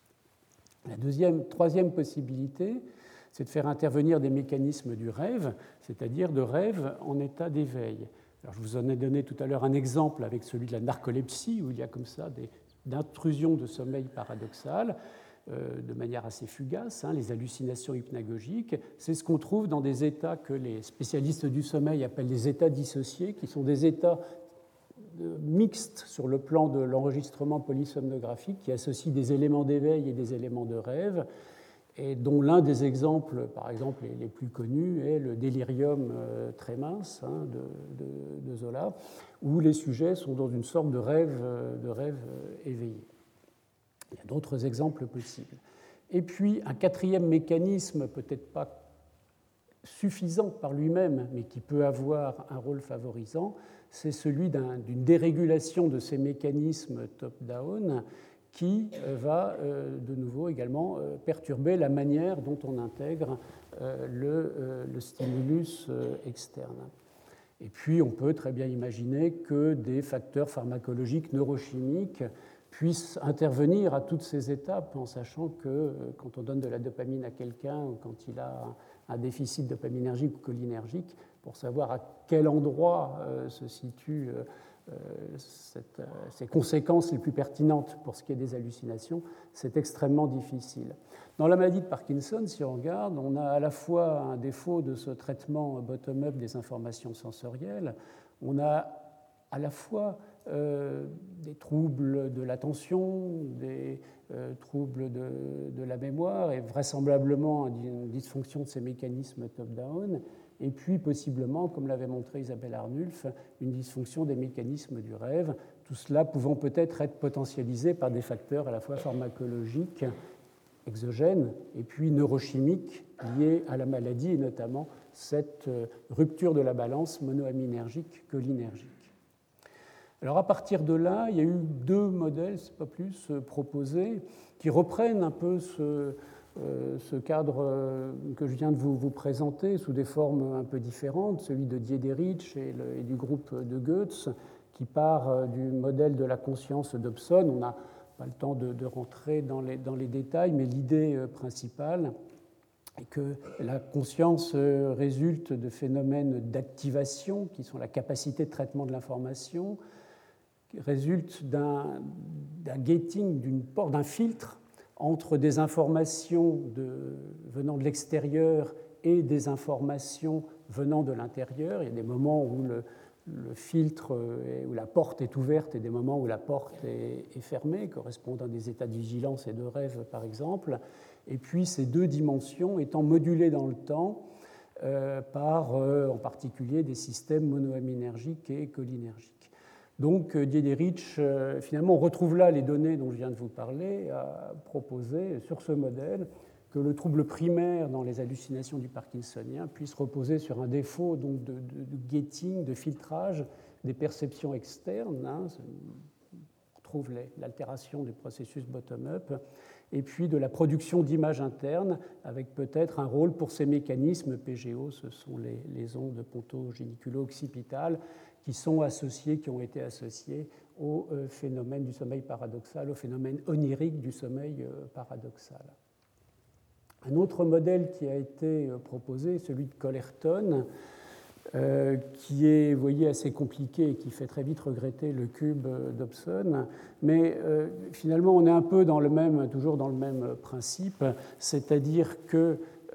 La troisième possibilité, c'est de faire intervenir des mécanismes du rêve, c'est-à-dire de rêve en état d'éveil. Alors, je vous en ai donné tout à l'heure un exemple avec celui de la narcolepsie, où il y a comme ça d'intrusions de sommeil paradoxales, de manière assez fugace, les hallucinations hypnagogiques. C'est ce qu'on trouve dans des états que les spécialistes du sommeil appellent les états dissociés, qui sont des états mixtes sur le plan de l'enregistrement polysomnographique, qui associent des éléments d'éveil et des éléments de rêve, et dont l'un des exemples, par exemple, les plus connus, est le délirium très mince de Zola, où les sujets sont dans une sorte de rêve éveillé. Il y a d'autres exemples possibles. Et puis, un quatrième mécanisme, peut-être pas suffisant par lui-même, mais qui peut avoir un rôle favorisant, c'est celui d'une dérégulation de ces mécanismes top-down qui va de nouveau également perturber la manière dont on intègre le stimulus externe. Et puis, on peut très bien imaginer que des facteurs pharmacologiques neurochimiques puissent intervenir à toutes ces étapes, en sachant que quand on donne de la dopamine à quelqu'un ou quand il a un déficit dopaminergique ou cholinergique, pour savoir à quel endroit se situent ces conséquences les plus pertinentes pour ce qui est des hallucinations, c'est extrêmement difficile. Dans la maladie de Parkinson, si on regarde, on a à la fois un défaut de ce traitement bottom-up des informations sensorielles, on a à la fois des troubles de l'attention, des troubles de la mémoire et vraisemblablement une dysfonction de ces mécanismes top-down, et puis possiblement, comme l'avait montré Isabelle Arnulf, une dysfonction des mécanismes du rêve, tout cela pouvant peut-être être potentialisé par des facteurs à la fois pharmacologiques, exogènes, et puis neurochimiques liés à la maladie, et notamment cette rupture de la balance monoaminergique-cholinergique. Alors à partir de là, il y a eu 2 modèles, c'est pas plus, proposés, qui reprennent un peu ce cadre que je viens de vous présenter sous des formes un peu différentes, celui de Diederich et du groupe de Goetz, qui part du modèle de la conscience d'Hobson. On n'a pas le temps de rentrer dans les détails, mais l'idée principale est que la conscience résulte de phénomènes d'activation, qui sont la capacité de traitement de l'information, résulte d'un gating, d'un filtre entre des informations venant de l'extérieur et des informations venant de l'intérieur. Il y a des moments où le filtre, où la porte est ouverte et des moments où la porte est fermée, correspondant à des états de vigilance et de rêve, par exemple. Et puis ces 2 dimensions étant modulées dans le temps par, en particulier, des systèmes monoaminergiques et cholinergiques. Donc Diederich, finalement, on retrouve là les données dont je viens de vous parler, a proposé sur ce modèle que le trouble primaire dans les hallucinations du parkinsonien puisse reposer sur un défaut donc, de gating, de filtrage des perceptions externes. On retrouve l'altération du processus bottom-up, et puis de la production d'images internes, avec peut-être un rôle pour ces mécanismes PGO, ce sont les ondes pontogéniculo-occipitales, qui ont été associés au phénomène du sommeil paradoxal, au phénomène onirique du sommeil paradoxal. Un autre modèle qui a été proposé, celui de Collerton, qui est, vous voyez, assez compliqué et qui fait très vite regretter le cube d'Hobson. Mais finalement, on est un peu toujours dans le même principe, c'est-à-dire que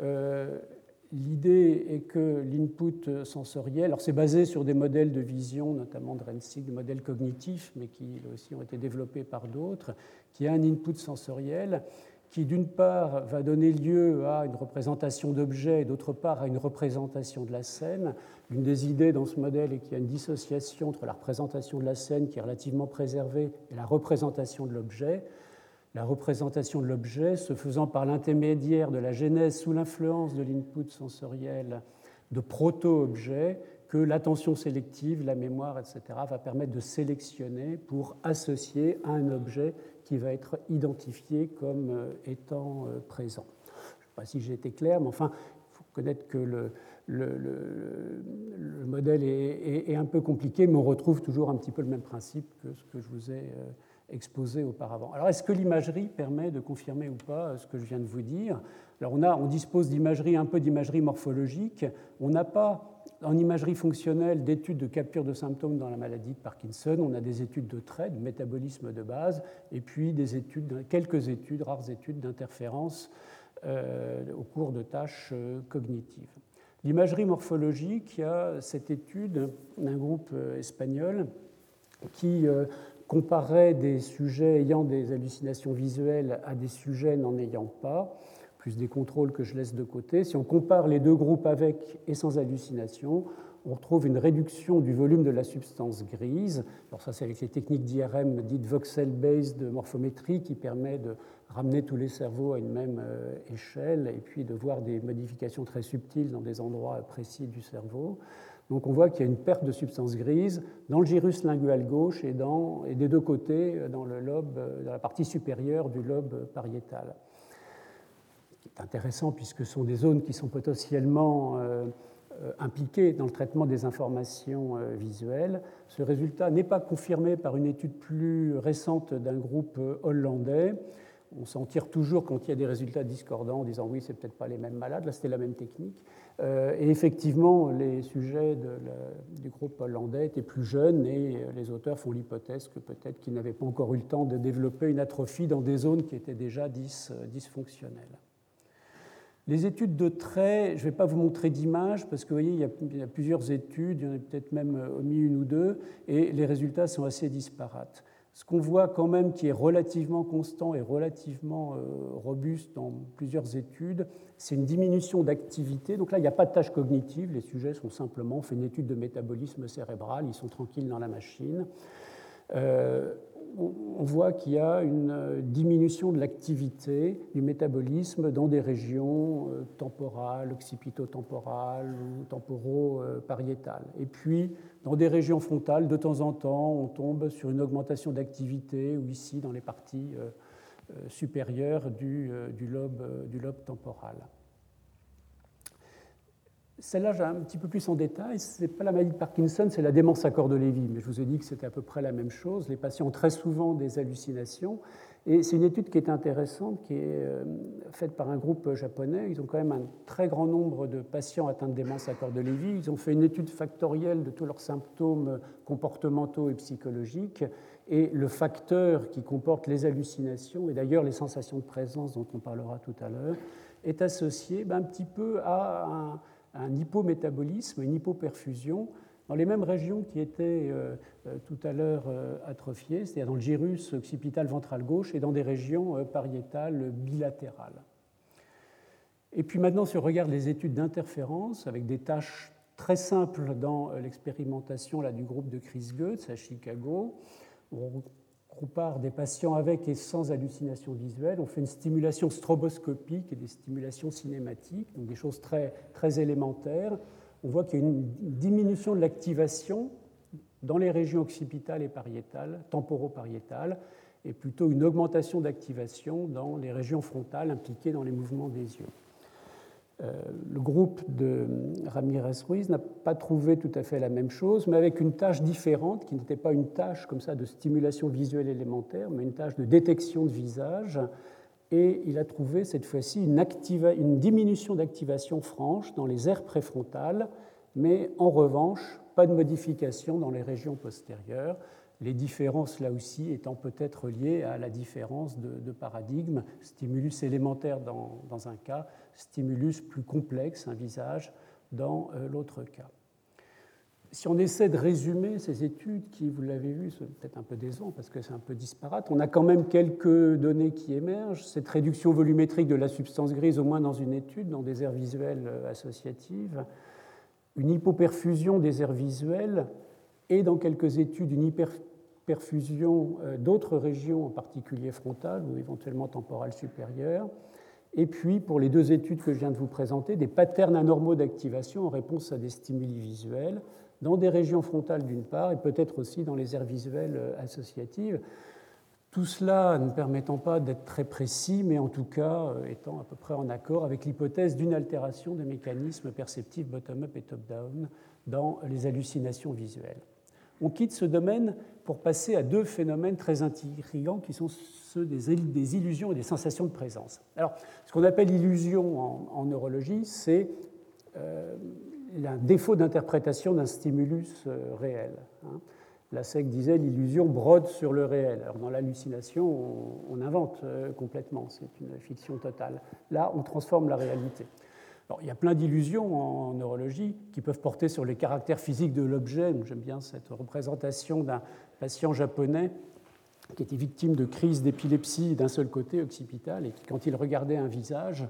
l'idée est que l'input sensoriel, alors c'est basé sur des modèles de vision, notamment de Rensig, des modèles cognitifs, mais qui aussi ont été développés par d'autres, qui a un input sensoriel qui, d'une part, va donner lieu à une représentation d'objets et d'autre part à une représentation de la scène. L'une des idées dans ce modèle est qu'il y a une dissociation entre la représentation de la scène qui est relativement préservée et la représentation de l'objet. La représentation de l'objet se faisant par l'intermédiaire de la genèse sous l'influence de l'input sensoriel de proto-objets que l'attention sélective, la mémoire, etc., va permettre de sélectionner pour associer à un objet qui va être identifié comme étant présent. Je ne sais pas si j'ai été clair, mais enfin, il faut reconnaître que le modèle est un peu compliqué, mais on retrouve toujours un petit peu le même principe que ce que je vous ai exposé auparavant. Alors, est-ce que l'imagerie permet de confirmer ou pas ce que je viens de vous dire? Alors, on dispose d'imagerie, un peu d'imagerie morphologique. On n'a pas, en imagerie fonctionnelle, d'études de capture de symptômes dans la maladie de Parkinson. On a des études de traits, de métabolisme de base, et puis quelques études, rares études d'interférence au cours de tâches cognitives. L'imagerie morphologique, il y a cette étude d'un groupe espagnol qui comparait des sujets ayant des hallucinations visuelles à des sujets n'en ayant pas, plus des contrôles que je laisse de côté. Si on compare les 2 groupes avec et sans hallucination, on retrouve une réduction du volume de la substance grise. Alors ça, c'est avec les techniques d'IRM dites voxel-based de morphométrie qui permet de ramener tous les cerveaux à une même échelle et puis de voir des modifications très subtiles dans des endroits précis du cerveau. Donc on voit qu'il y a une perte de substance grise dans le gyrus lingual gauche et des 2 côtés dans la partie supérieure du lobe pariétal. C'est intéressant puisque ce sont des zones qui sont potentiellement impliquées dans le traitement des informations visuelles. Ce résultat n'est pas confirmé par une étude plus récente d'un groupe hollandais. On s'en tire toujours quand il y a des résultats discordants en disant oui, c'est peut-être pas les mêmes malades, là c'était la même technique. Et effectivement, les sujets du groupe hollandais étaient plus jeunes et les auteurs font l'hypothèse que peut-être qu'ils n'avaient pas encore eu le temps de développer une atrophie dans des zones qui étaient déjà dysfonctionnelles. Les études de traits, je ne vais pas vous montrer d'images parce que vous voyez, il y a plusieurs études, il y en a peut-être même omis 1 ou 2, et les résultats sont assez disparates. Ce qu'on voit quand même qui est relativement constant et relativement robuste dans plusieurs études, c'est une diminution d'activité. Donc là, il n'y a pas de tâches cognitives, les sujets sont simplement, on fait une étude de métabolisme cérébral, ils sont tranquilles dans la machine. on voit qu'il y a une diminution de l'activité du métabolisme dans des régions temporales, occipito-temporales ou temporo-pariétales. Et puis, dans des régions frontales, de temps en temps, on tombe sur une augmentation d'activité, ou ici, dans les parties supérieures du lobe temporal. Celle-là, j'ai un petit peu plus en détail. Ce n'est pas la maladie de Parkinson, c'est la démence à corps de Lévy. Mais je vous ai dit que c'était à peu près la même chose. Les patients ont très souvent des hallucinations. Et c'est une étude qui est intéressante, qui est faite par un groupe japonais. Ils ont quand même un très grand nombre de patients atteints de démence à corps de Lévy. Ils ont fait une étude factorielle de tous leurs symptômes comportementaux et psychologiques. Et le facteur qui comporte les hallucinations, et d'ailleurs les sensations de présence dont on parlera tout à l'heure, est associé un petit peu à un hypométabolisme, une hypoperfusion, dans les mêmes régions qui étaient tout à l'heure atrophiées, c'est-à-dire dans le gyrus occipital ventral gauche et dans des régions pariétales bilatérales. Et puis maintenant, si on regarde les études d'interférence, avec des tâches très simples dans l'expérimentation du groupe de Chris Goetz à Chicago, on compare des patients avec et sans hallucinations visuelles. On fait une stimulation stroboscopique et des stimulations cinématiques, donc des choses très, très élémentaires. On voit qu'il y a une diminution de l'activation dans les régions occipitales et pariétales, temporopariétales, et plutôt une augmentation d'activation dans les régions frontales impliquées dans les mouvements des yeux. Le groupe de Ramirez-Ruiz n'a pas trouvé tout à fait la même chose, mais avec une tâche différente, qui n'était pas une tâche comme ça de stimulation visuelle élémentaire, mais une tâche de détection de visage. Et il a trouvé cette fois-ci une diminution d'activation franche dans les aires préfrontales, mais en revanche, pas de modification dans les régions postérieures. Les différences, là aussi, étant peut-être liées à la différence de paradigme, stimulus élémentaire dans un cas, stimulus plus complexe, un visage, dans l'autre cas. Si on essaie de résumer ces études, qui, vous l'avez vu, c'est peut-être un peu décevant parce que c'est un peu disparate, on a quand même quelques données qui émergent. Cette réduction volumétrique de la substance grise, au moins dans une étude, dans des aires visuelles associatives, une hypoperfusion des aires visuelles, et dans quelques études, une hyperperfusion d'autres régions, en particulier frontales ou éventuellement temporales supérieures. Et puis, pour les deux études que je viens de vous présenter, des patterns anormaux d'activation en réponse à des stimuli visuels, dans des régions frontales d'une part, et peut-être aussi dans les aires visuelles associatives. Tout cela ne permettant pas d'être très précis, mais en tout cas étant à peu près en accord avec l'hypothèse d'une altération des mécanismes perceptifs bottom-up et top-down dans les hallucinations visuelles. On quitte ce domaine pour passer à deux phénomènes très intrigants qui sont ceux des illusions et des sensations de présence. Alors, ce qu'on appelle illusion en neurologie, c'est un défaut d'interprétation d'un stimulus réel. Lasseck disait l'illusion brode sur le réel. Alors, dans l'hallucination, on invente complètement, c'est une fiction totale. Là, on transforme la réalité. Alors, il y a plein d'illusions en neurologie qui peuvent porter sur les caractères physiques de l'objet. J'aime bien cette représentation d'un patient japonais qui était victime de crises d'épilepsie d'un seul côté occipital et qui, quand il regardait un visage,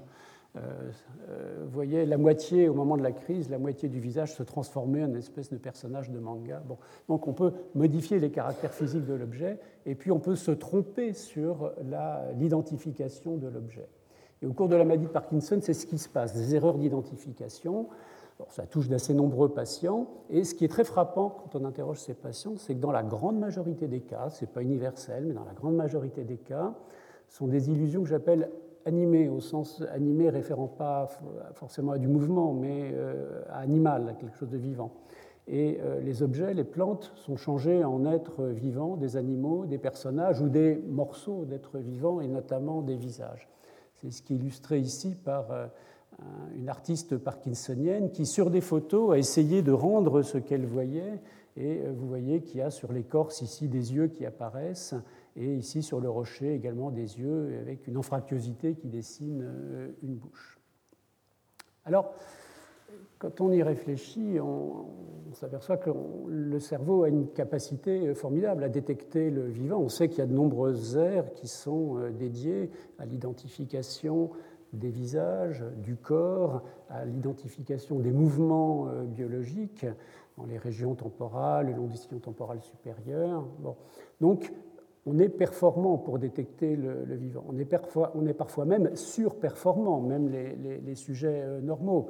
voyait la moitié, au moment de la crise, la moitié du visage se transformer en une espèce de personnage de manga. Bon. Donc on peut modifier les caractères physiques de l'objet et puis on peut se tromper sur l'identification de l'objet. Et au cours de la maladie de Parkinson, c'est ce qui se passe, des erreurs d'identification. Alors, ça touche d'assez nombreux patients. Et ce qui est très frappant quand on interroge ces patients, c'est que dans la grande majorité des cas, ce n'est pas universel, mais dans la grande majorité des cas, ce sont des illusions que j'appelle animées, au sens animé référant pas forcément à du mouvement, mais à animal, à quelque chose de vivant. Et les objets, les plantes, sont changés en êtres vivants, des animaux, des personnages ou des morceaux d'êtres vivants, et notamment des visages. C'est ce qui est illustré ici par une artiste parkinsonienne qui, sur des photos, a essayé de rendre ce qu'elle voyait. Et vous voyez qu'il y a sur l'écorce ici des yeux qui apparaissent, et ici sur le rocher également des yeux avec une anfractuosité qui dessine une bouche. Alors, quand on y réfléchit, on s'aperçoit que le cerveau a une capacité formidable à détecter le vivant. On sait qu'il y a de nombreuses aires qui sont dédiées à l'identification des visages, du corps, à l'identification des mouvements biologiques dans les régions temporales, le long des sillons temporales supérieurs. Bon. Donc, on est performant pour détecter le vivant. On est parfois même surperformant, même les sujets normaux.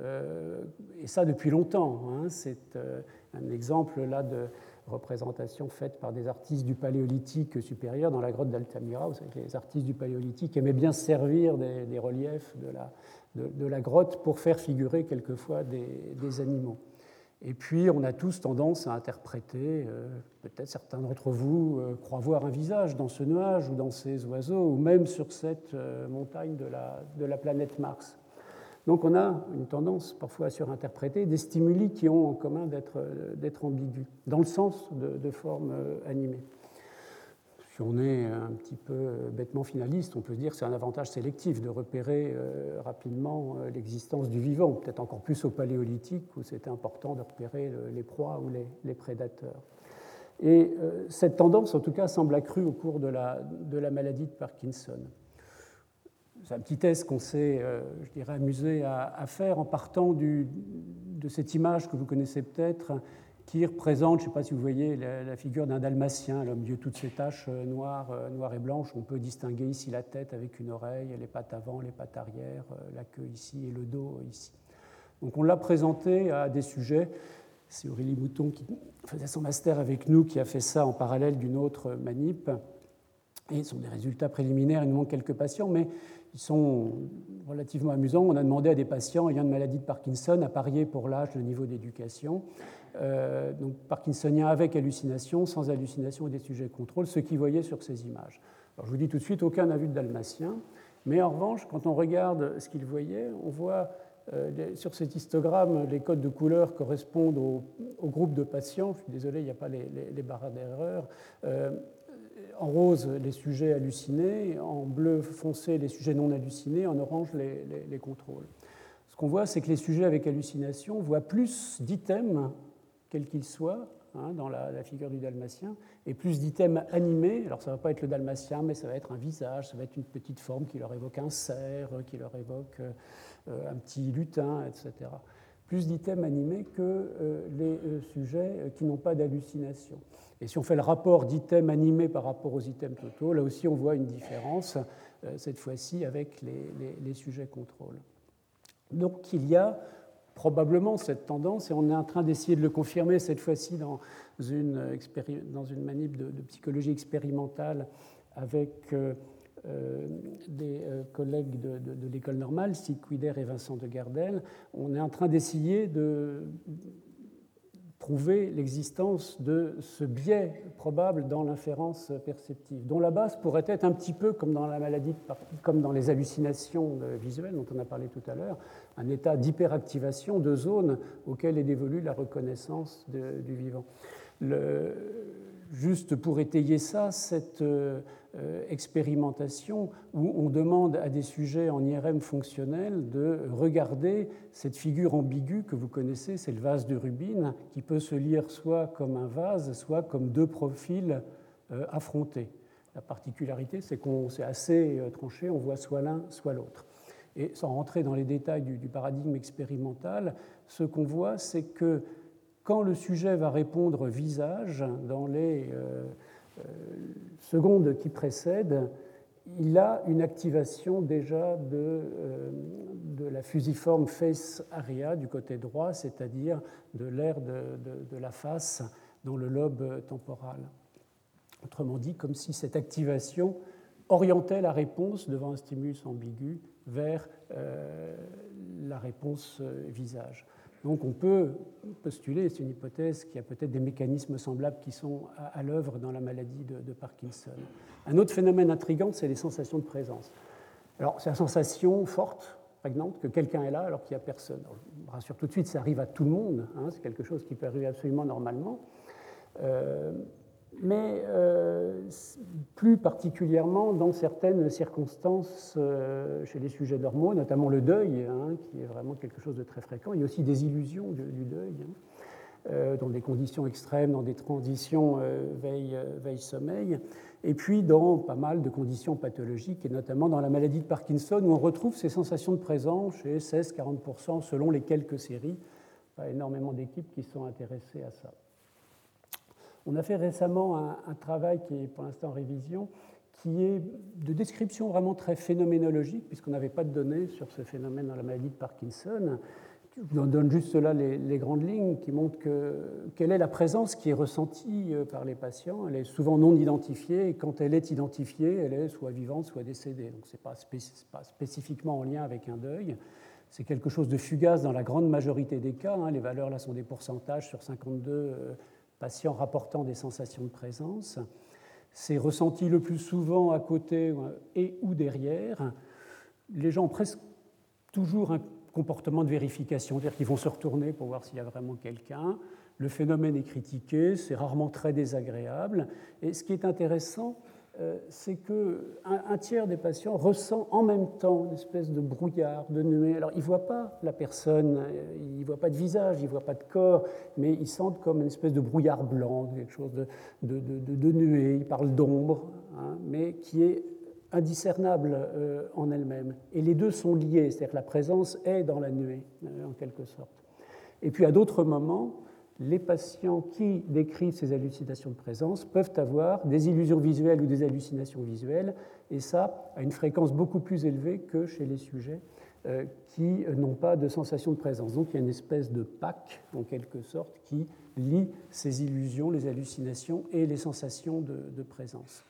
Et ça depuis longtemps. Hein. C'est un exemple là de représentation faite par des artistes du Paléolithique supérieur dans la grotte d'Altamira. Vous savez que les artistes du Paléolithique aimaient bien servir des reliefs de la grotte pour faire figurer quelquefois des animaux. Et puis, on a tous tendance à interpréter, peut-être certains d'entre vous croient voir un visage dans ce nuage ou dans ces oiseaux, ou même sur cette montagne de la planète Mars. Donc, on a une tendance parfois à surinterpréter des stimuli qui ont en commun d'être ambigus, dans le sens de formes animées. Si on est un petit peu bêtement finaliste, on peut se dire que c'est un avantage sélectif de repérer rapidement l'existence du vivant, peut-être encore plus au Paléolithique où c'était important de repérer les proies ou les prédateurs. Et cette tendance, en tout cas, semble accrue au cours de la maladie de Parkinson. C'est un petit test qu'on s'est, je dirais, amusé à faire en partant de cette image que vous connaissez peut-être, qui représente, je ne sais pas si vous voyez, la figure d'un dalmatien, là, au milieu de toutes ces taches noires et blanches. On peut distinguer ici la tête avec une oreille, les pattes avant, les pattes arrière, la queue ici et le dos ici. Donc on l'a présenté à des sujets. C'est Aurélie Mouton qui faisait son master avec nous, qui a fait ça en parallèle d'une autre manip. Et ce sont des résultats préliminaires, il nous manque quelques patients, mais ils sont relativement amusants. On a demandé à des patients ayant une maladie de Parkinson à parier pour l'âge, le niveau d'éducation. Donc parkinsonien avec hallucination, sans hallucination et des sujets contrôle, ce qu'ils voyaient sur ces images. Alors je vous dis tout de suite, aucun n'a vu de dalmatien, mais en revanche, quand on regarde ce qu'ils voyaient, on voit sur cet histogramme, les codes de couleur correspondent au groupe de patients. Je suis désolé, il n'y a pas les barres d'erreur. En rose, les sujets hallucinés, en bleu foncé, les sujets non hallucinés, en orange, les contrôles. Ce qu'on voit, c'est que les sujets avec hallucination voient plus d'items, quels qu'ils soient, hein, dans la figure du dalmatien, et plus d'items animés. Alors ça ne va pas être le dalmatien, mais ça va être un visage, ça va être une petite forme qui leur évoque un cerf, qui leur évoque un petit lutin, etc. Plus d'items animés que les sujets qui n'ont pas d'hallucination. Et si on fait le rapport d'items animés par rapport aux items totaux, là aussi on voit une différence, cette fois-ci avec les sujets contrôle. Donc il y a probablement cette tendance, et on est en train d'essayer de le confirmer cette fois-ci dans une manip de psychologie expérimentale avec des collègues de l'école normale, Sig Quider et Vincent de Gardel. On est en train d'essayer de prouver l'existence de ce biais probable dans l'inférence perceptive, dont la base pourrait être un petit peu comme dans la maladie, comme dans les hallucinations visuelles dont on a parlé tout à l'heure, un état d'hyperactivation de zones auxquelles est dévolue la reconnaissance du vivant. Juste pour étayer ça, cette expérimentation où on demande à des sujets en IRM fonctionnel de regarder cette figure ambiguë que vous connaissez, c'est le vase de Rubin, qui peut se lire soit comme un vase, soit comme deux profils affrontés. La particularité, c'est qu'on c'est assez tranché, on voit soit l'un, soit l'autre. Et sans rentrer dans les détails du paradigme expérimental, ce qu'on voit, c'est que quand le sujet va répondre visage, dans les secondes qui précèdent, il a une activation déjà de la fusiforme face area du côté droit, c'est-à-dire de l'aire de la face dans le lobe temporal. Autrement dit, comme si cette activation orientait la réponse devant un stimulus ambigu vers la réponse visage. Donc on peut postuler, c'est une hypothèse, qu'il y a peut-être des mécanismes semblables qui sont à l'œuvre dans la maladie de Parkinson. Un autre phénomène intrigant, c'est les sensations de présence. Alors c'est la sensation forte, prégnante, que quelqu'un est là alors qu'il n'y a personne. Alors, je me rassure tout de suite, ça arrive à tout le monde, hein, c'est quelque chose qui peut arriver absolument normalement. Mais plus particulièrement dans certaines circonstances chez les sujets normaux, notamment le deuil, hein, qui est vraiment quelque chose de très fréquent. Il y a aussi des illusions du deuil, hein, dans des conditions extrêmes, dans des transitions veille-sommeil, et puis dans pas mal de conditions pathologiques, et notamment dans la maladie de Parkinson, où on retrouve ces sensations de présence chez 16-40% selon les quelques séries. Pas énormément d'équipes qui sont intéressées à ça. On a fait récemment un travail qui est pour l'instant en révision, qui est de description vraiment très phénoménologique, puisqu'on n'avait pas de données sur ce phénomène dans la maladie de Parkinson. Je vous donne juste là les grandes lignes qui montrent quelle est la présence qui est ressentie par les patients. Elle est souvent non identifiée, et quand elle est identifiée, elle est soit vivante, soit décédée. Donc ce n'est pas spécifiquement en lien avec un deuil. C'est quelque chose de fugace dans la grande majorité des cas. Les valeurs là sont des pourcentages sur 52 patients rapportant des sensations de présence. C'est ressenti le plus souvent à côté et ou derrière. Les gens ont presque toujours un comportement de vérification, c'est-à-dire qu'ils vont se retourner pour voir s'il y a vraiment quelqu'un. Le phénomène est critiqué, c'est rarement très désagréable. Et ce qui est intéressant, c'est qu'un tiers des patients ressent en même temps une espèce de brouillard, de nuée. Alors, ils ne voient pas la personne, ils ne voient pas de visage, ils ne voient pas de corps, mais ils sentent comme une espèce de brouillard blanc, quelque chose de nuée. Ils parlent d'ombre, mais qui est indiscernable en elle-même. Et les deux sont liés, c'est-à-dire que la présence est dans la nuée, en quelque sorte. Et puis, à d'autres moments, les patients qui décrivent ces hallucinations de présence peuvent avoir des illusions visuelles ou des hallucinations visuelles, et ça à une fréquence beaucoup plus élevée que chez les sujets qui n'ont pas de sensation de présence. Donc il y a une espèce de pack, en quelque sorte, qui lie ces illusions, les hallucinations et les sensations de présence.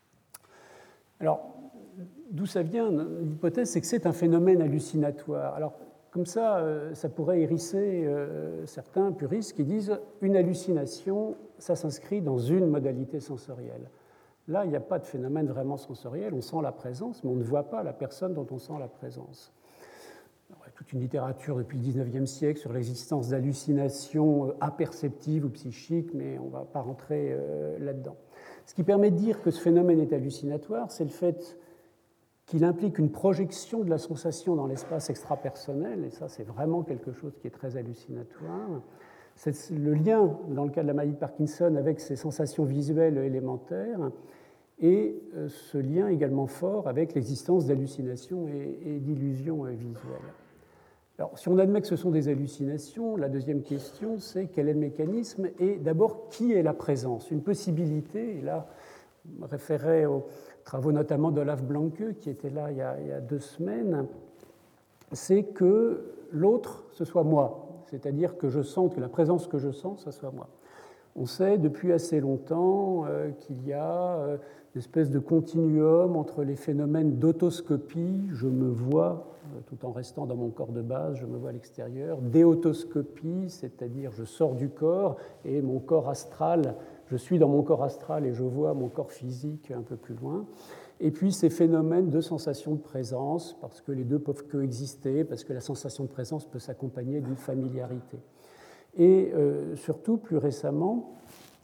Alors, d'où ça vient? L'hypothèse, c'est que c'est un phénomène hallucinatoire. Alors, comme ça pourrait hérisser certains puristes qui disent une hallucination, ça s'inscrit dans une modalité sensorielle. Là, il n'y a pas de phénomène vraiment sensoriel, on sent la présence, mais on ne voit pas la personne dont on sent la présence. Alors, il y a toute une littérature depuis le XIXe siècle sur l'existence d'hallucinations aperceptives ou psychiques, mais on ne va pas rentrer là-dedans. Ce qui permet de dire que ce phénomène est hallucinatoire, c'est le fait qu'il implique une projection de la sensation dans l'espace extrapersonnel, et ça c'est vraiment quelque chose qui est très hallucinatoire. C'est le lien, dans le cas de la maladie de Parkinson, avec ces sensations visuelles élémentaires, et ce lien également fort avec l'existence d'hallucinations et d'illusions visuelles. Alors, si on admet que ce sont des hallucinations, la deuxième question, c'est quel est le mécanisme, et d'abord, qui est la présence? Une possibilité, et là, je me référais aux travaux notamment d'Olaf Blanke, qui était là il y a 2 semaines, c'est que l'autre, ce soit moi, c'est-à-dire que je sente, que la présence que je sens, ce soit moi. On sait depuis assez longtemps qu'il y a une espèce de continuum entre les phénomènes d'autoscopie, je me vois tout en restant dans mon corps de base, je me vois à l'extérieur, d'éotoscopie, c'est-à-dire je sors du corps et mon corps astral, je suis dans mon corps astral et je vois mon corps physique un peu plus loin. Et puis ces phénomènes de sensation de présence, parce que les deux peuvent coexister, parce que la sensation de présence peut s'accompagner d'une familiarité. Et surtout, plus récemment,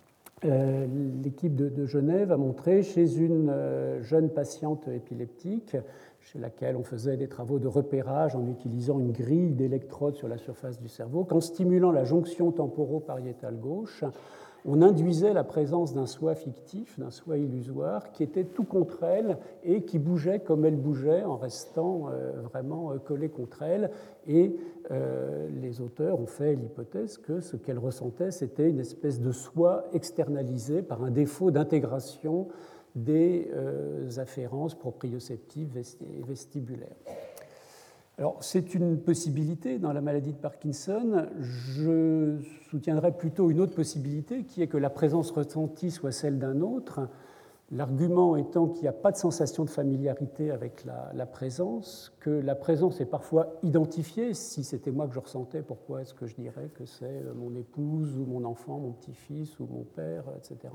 l'équipe de Genève a montré chez une jeune patiente épileptique, chez laquelle on faisait des travaux de repérage en utilisant une grille d'électrodes sur la surface du cerveau, qu'en stimulant la jonction temporo-pariétale gauche, on induisait la présence d'un soi fictif, d'un soi illusoire, qui était tout contre elle et qui bougeait comme elle bougeait en restant vraiment collé contre elle. Et les auteurs ont fait l'hypothèse que ce qu'elle ressentait, c'était une espèce de soi externalisé par un défaut d'intégration des afférences proprioceptives et vestibulaires. Alors, c'est une possibilité dans la maladie de Parkinson. Je soutiendrai plutôt une autre possibilité, qui est que la présence ressentie soit celle d'un autre. L'argument étant qu'il n'y a pas de sensation de familiarité avec la présence, que la présence est parfois identifiée. Si c'était moi que je ressentais, pourquoi est-ce que je dirais que c'est mon épouse ou mon enfant, mon petit-fils ou mon père, etc.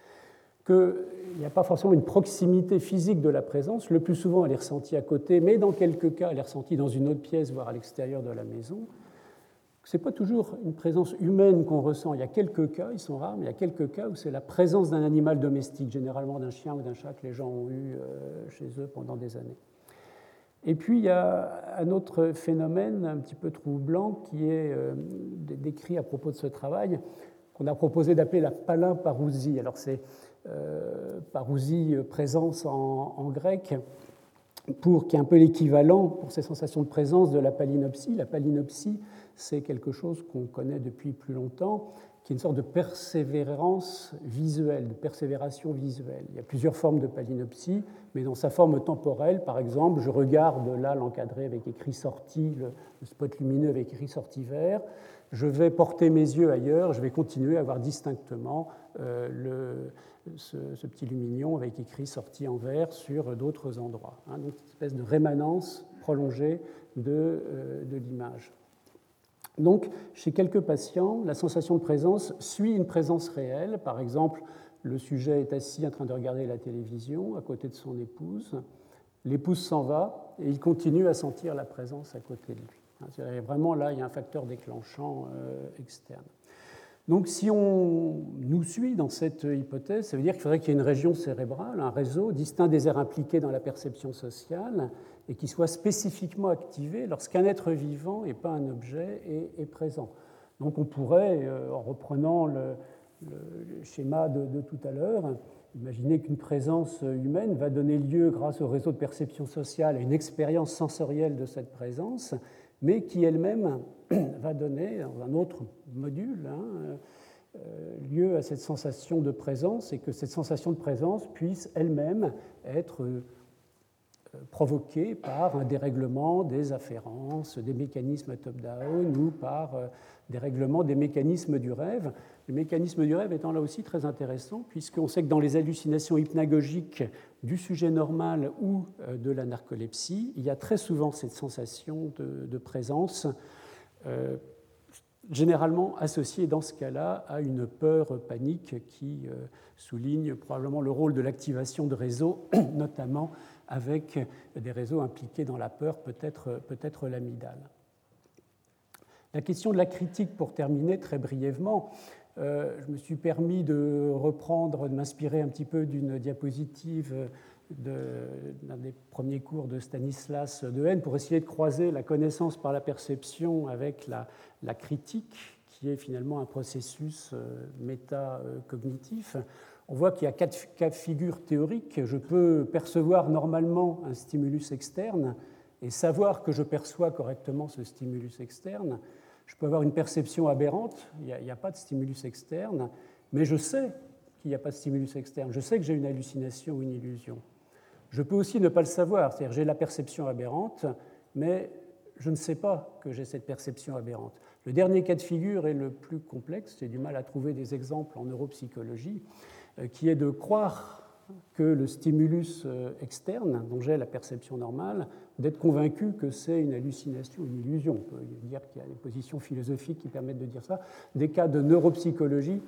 Qu'il n'y a pas forcément une proximité physique de la présence. Le plus souvent, elle est ressentie à côté, mais dans quelques cas, elle est ressentie dans une autre pièce, voire à l'extérieur de la maison. Ce n'est pas toujours une présence humaine qu'on ressent. Il y a quelques cas, ils sont rares, mais il y a quelques cas où c'est la présence d'un animal domestique, généralement d'un chien ou d'un chat que les gens ont eu chez eux pendant des années. Et puis, il y a un autre phénomène un petit peu troublant qui est décrit à propos de ce travail, qu'on a proposé d'appeler la palinparousie. Alors, c'est parousie, présence en grec, qui est un peu l'équivalent pour ces sensations de présence de la palinopsie. La palinopsie, c'est quelque chose qu'on connaît depuis plus longtemps, qui est une sorte de persévérance visuelle, de persévération visuelle. Il y a plusieurs formes de palinopsie, mais dans sa forme temporelle, par exemple, je regarde là l'encadré avec écrit sorti, le spot lumineux avec écrit sorti vert, je vais porter mes yeux ailleurs, je vais continuer à voir distinctement ce petit lumignon avec écrit sorti en vert sur d'autres endroits. Donc une espèce de rémanence prolongée de l'image. Donc, chez quelques patients, la sensation de présence suit une présence réelle. Par exemple, le sujet est assis en train de regarder la télévision à côté de son épouse. L'épouse s'en va et il continue à sentir la présence à côté de lui. Vraiment, là, il y a un facteur déclenchant externe. Donc, si on nous suit dans cette hypothèse, ça veut dire qu'il faudrait qu'il y ait une région cérébrale, un réseau distinct des aires impliquées dans la perception sociale et qui soit spécifiquement activé lorsqu'un être vivant et pas un objet est présent. Donc, on pourrait, en reprenant le schéma de tout à l'heure, imaginer qu'une présence humaine va donner lieu, grâce au réseau de perception sociale, à une expérience sensorielle de cette présence, mais qui elle-même va donner, dans un autre module, lieu à cette sensation de présence, et que cette sensation de présence puisse elle-même être provoquée par un dérèglement des afférences, des mécanismes top-down ou par dérèglement des mécanismes du rêve. Le mécanisme du rêve étant là aussi très intéressant, puisqu'on sait que dans les hallucinations hypnagogiques du sujet normal ou de la narcolepsie, il y a très souvent cette sensation de présence, généralement associée dans ce cas-là à une peur panique qui souligne probablement le rôle de l'activation de réseaux, notamment avec des réseaux impliqués dans la peur, peut-être l'amygdale. La question de la critique, pour terminer très brièvement, je me suis permis de m'inspirer un petit peu d'une diapositive d'un des premiers cours de Stanislas Dehaene pour essayer de croiser la connaissance par la perception avec la critique, qui est finalement un processus métacognitif. On voit qu'il y a quatre cas de figure théoriques. Je peux percevoir normalement un stimulus externe et savoir que je perçois correctement ce stimulus externe. Je peux avoir une perception aberrante, il n'y a pas de stimulus externe, mais je sais qu'il n'y a pas de stimulus externe. Je sais que j'ai une hallucination ou une illusion. Je peux aussi ne pas le savoir, c'est-à-dire j'ai la perception aberrante, mais je ne sais pas que j'ai cette perception aberrante. Le dernier cas de figure est le plus complexe, j'ai du mal à trouver des exemples en neuropsychologie, qui est de croire que le stimulus externe, dont j'ai la perception normale, d'être convaincu que c'est une hallucination, une illusion. On peut dire qu'il y a des positions philosophiques qui permettent de dire ça. Des cas de neuropsychologie,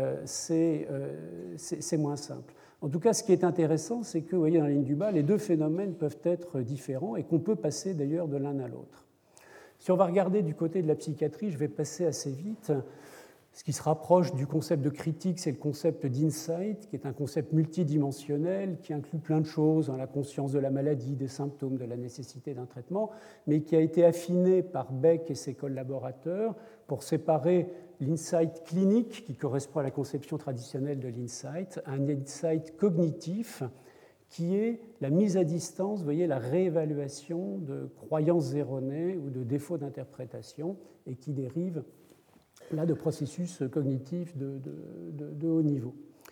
c'est moins simple. En tout cas, ce qui est intéressant, c'est que, vous voyez, dans la ligne du bas, les deux phénomènes peuvent être différents et qu'on peut passer d'ailleurs de l'un à l'autre. Si on va regarder du côté de la psychiatrie, je vais passer assez vite. Ce qui se rapproche du concept de critique, c'est le concept d'insight, qui est un concept multidimensionnel, qui inclut plein de choses, la conscience de la maladie, des symptômes, de la nécessité d'un traitement, mais qui a été affiné par Beck et ses collaborateurs pour séparer l'insight clinique, qui correspond à la conception traditionnelle de l'insight, un insight cognitif, qui est la mise à distance, vous voyez, la réévaluation de croyances erronées ou de défauts d'interprétation, et qui dérive là de processus cognitifs de haut niveau.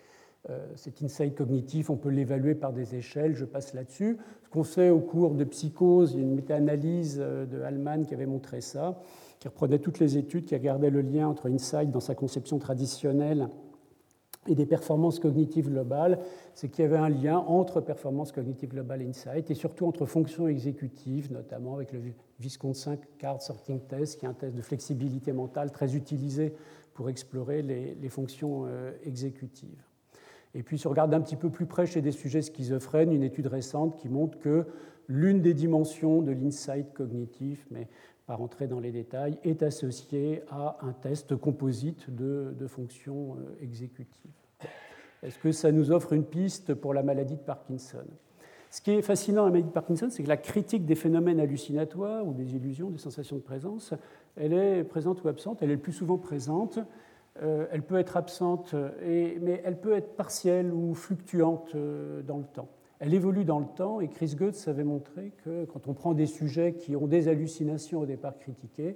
Cet insight cognitif, on peut l'évaluer par des échelles, je passe là-dessus. Ce qu'on sait au cours de psychose, il y a une méta-analyse de Hallman qui avait montré ça, qui reprenait toutes les études, qui regardaient le lien entre insight dans sa conception traditionnelle et des performances cognitives globales, c'est qu'il y avait un lien entre performances cognitives globales et insight, et surtout entre fonctions exécutives, notamment avec le Viscount-5 Card Sorting Test, qui est un test de flexibilité mentale très utilisé pour explorer les fonctions exécutives. Et puis, si on regarde un petit peu plus près chez des sujets schizophrènes, une étude récente qui montre que l'une des dimensions de l'insight cognitif, mais pas rentrer dans les détails, est associée à un test composite de fonctions exécutives. Est-ce que ça nous offre une piste pour la maladie de Parkinson ? Ce qui est fascinant dans la maladie de Parkinson, c'est que la critique des phénomènes hallucinatoires ou des illusions, des sensations de présence, elle est présente ou absente, elle est le plus souvent présente, elle peut être absente, mais elle peut être partielle ou fluctuante dans le temps. Elle évolue dans le temps, et Chris Goetz avait montré que quand on prend des sujets qui ont des hallucinations au départ critiquées,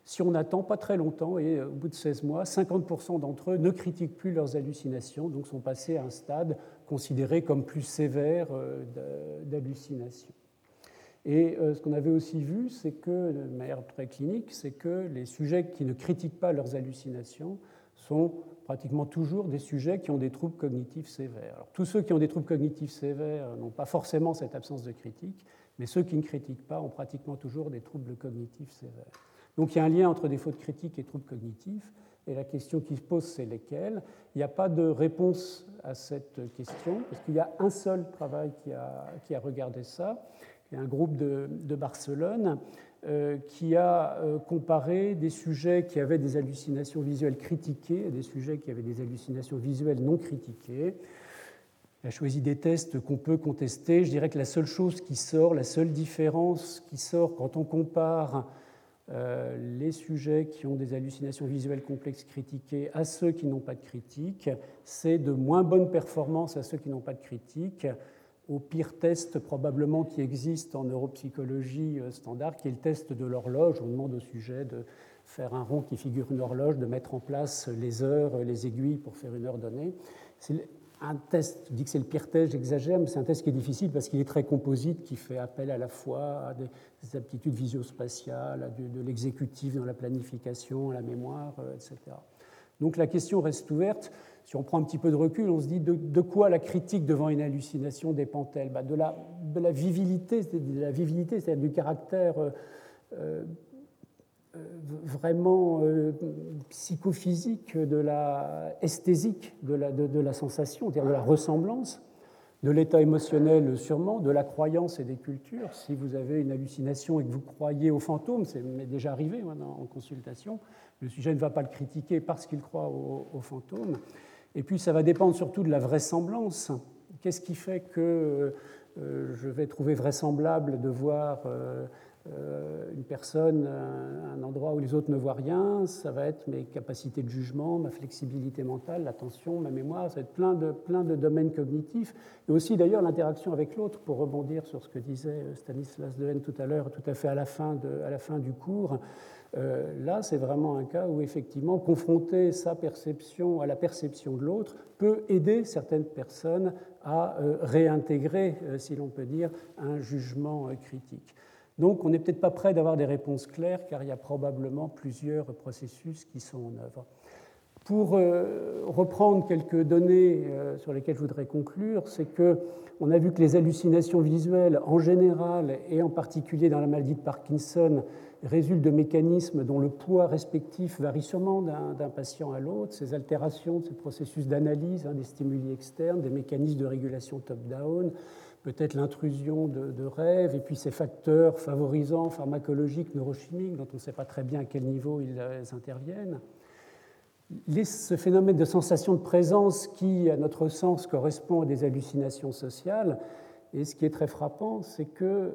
Si on n'attend pas très longtemps, et au bout de 16 mois, 50% d'entre eux ne critiquent plus leurs hallucinations, donc sont passés à un stade considéré comme plus sévère d'hallucination. Et ce qu'on avait aussi vu, c'est que, de manière très clinique, c'est que les sujets qui ne critiquent pas leurs hallucinations sont pratiquement toujours des sujets qui ont des troubles cognitifs sévères. Alors, tous ceux qui ont des troubles cognitifs sévères n'ont pas forcément cette absence de critique, mais ceux qui ne critiquent pas ont pratiquement toujours des troubles cognitifs sévères. Donc il y a un lien entre défaut de critique et troubles cognitifs, et la question qui se pose, c'est lesquels. Il n'y a pas de réponse à cette question, parce qu'il y a un seul travail qui a regardé ça. Il y a un groupe de Barcelone qui a comparé des sujets qui avaient des hallucinations visuelles critiquées et des sujets qui avaient des hallucinations visuelles non critiquées. Il a choisi des tests qu'on peut contester. Je dirais que la seule chose qui sort, la seule différence qui sort quand on compare les sujets qui ont des hallucinations visuelles complexes critiquées à ceux qui n'ont pas de critique, c'est de moins bonnes performances à ceux qui n'ont pas de critique, au pire test probablement qui existe en neuropsychologie standard, qui est le test de l'horloge. On demande au sujet de faire un rond qui figure une horloge, de mettre en place les heures, les aiguilles pour faire une heure donnée. C'est un test, je dis que c'est le pire test, j'exagère, mais c'est un test qui est difficile parce qu'il est très composite, qui fait appel à la fois à des aptitudes visio-spatiales, à de l'exécutif dans la planification, à la mémoire, etc. Donc la question reste ouverte. Si on prend un petit peu de recul, on se dit de quoi la critique devant une hallucination dépend-elle ? De la vivilité, c'est-à-dire du caractère vraiment psychophysique, de la esthésique de la sensation, c'est-à-dire de la ressemblance, de l'état émotionnel sûrement, de la croyance et des cultures. Si vous avez une hallucination et que vous croyez aux fantômes, c'est m'est déjà arrivé en consultation, le sujet ne va pas le critiquer parce qu'il croit aux fantômes. Et puis ça va dépendre surtout de la vraisemblance. Qu'est-ce qui fait que je vais trouver vraisemblable de voir une personne à un endroit où les autres ne voient rien? Ça va être mes capacités de jugement, ma flexibilité mentale, l'attention, ma mémoire, ça va être plein de domaines cognitifs. Et aussi d'ailleurs l'interaction avec l'autre, pour rebondir sur ce que disait Stanislas Dehaene tout à l'heure, tout à fait à la fin du cours. Là, c'est vraiment un cas où, effectivement, confronter sa perception à la perception de l'autre peut aider certaines personnes à réintégrer, si l'on peut dire, un jugement critique. Donc, on n'est peut-être pas prêt d'avoir des réponses claires, car il y a probablement plusieurs processus qui sont en œuvre. Pour reprendre quelques données sur lesquelles je voudrais conclure, c'est qu'on a vu que les hallucinations visuelles, en général, et en particulier dans la maladie de Parkinson, résultent de mécanismes dont le poids respectif varie sûrement d'un patient à l'autre. Ces altérations, ces processus d'analyse, des stimuli externes, des mécanismes de régulation top-down, peut-être l'intrusion de rêves, et puis ces facteurs favorisants pharmacologiques, neurochimiques, dont on ne sait pas très bien à quel niveau ils interviennent. Ce phénomène de sensation de présence qui, à notre sens, correspond à des hallucinations sociales, et ce qui est très frappant, c'est que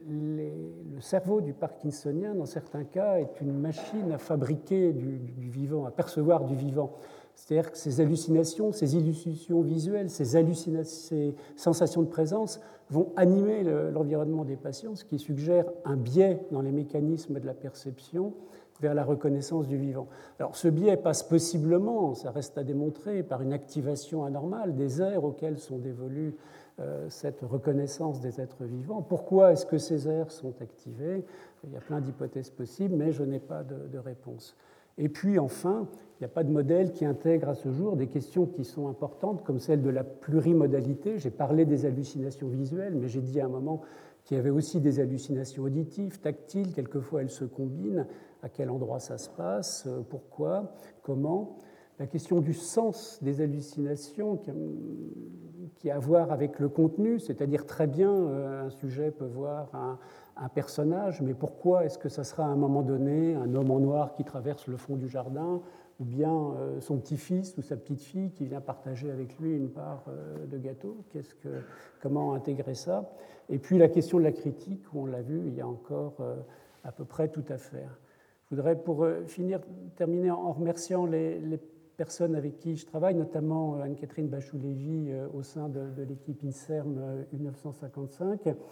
le cerveau du Parkinsonien, dans certains cas, est une machine à fabriquer du vivant, à percevoir du vivant. C'est-à-dire que ces hallucinations, ces illusions visuelles, ces sensations de présence vont animer l'environnement des patients, ce qui suggère un biais dans les mécanismes de la perception vers la reconnaissance du vivant. Alors ce biais passe possiblement, ça reste à démontrer, par une activation anormale des aires auxquelles sont dévolues cette reconnaissance des êtres vivants. Pourquoi est-ce que ces aires sont activées? Il y a plein d'hypothèses possibles, mais je n'ai pas de réponse. Et puis enfin, il n'y a pas de modèle qui intègre à ce jour des questions qui sont importantes, comme celle de la plurimodalité. J'ai parlé des hallucinations visuelles, mais j'ai dit à un moment qu'il y avait aussi des hallucinations auditives, tactiles, quelquefois elles se combinent. À quel endroit ça se passe, pourquoi, comment. La question du sens des hallucinations qui a à voir avec le contenu, c'est-à-dire très bien, un sujet peut voir un personnage, mais pourquoi est-ce que ça sera à un moment donné un homme en noir qui traverse le fond du jardin, ou bien son petit-fils ou sa petite-fille qui vient partager avec lui une part de gâteau? Comment intégrer ça? Et puis la question de la critique, où on l'a vu, il y a encore à peu près tout à faire. Je voudrais, pour terminer en remerciant les personnes avec qui je travaille, notamment Anne-Catherine Bachou-Lévy au sein de l'équipe INSERM U955,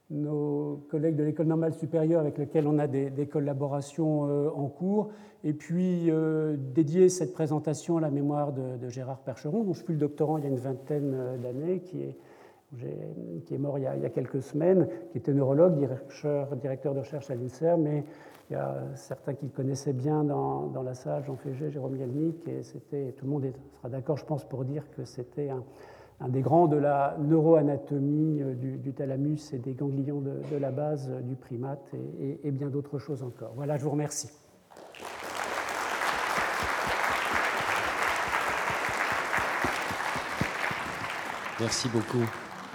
nos collègues de l'École normale supérieure avec lesquels on a des collaborations en cours, et puis dédier cette présentation à la mémoire de Gérard Percheron, dont je fus le doctorant il y a une vingtaine d'années, qui est mort il y a quelques semaines, qui était neurologue, directeur de recherche à l'INSERM, mais il y a certains qui le connaissaient bien dans la salle, Jean Fégé, Jérôme Yelnik, et tout le monde sera d'accord, je pense, pour dire que c'était un des grands de la neuroanatomie du thalamus et des ganglions de la base du primate, et bien d'autres choses encore. Voilà, je vous remercie. Merci beaucoup.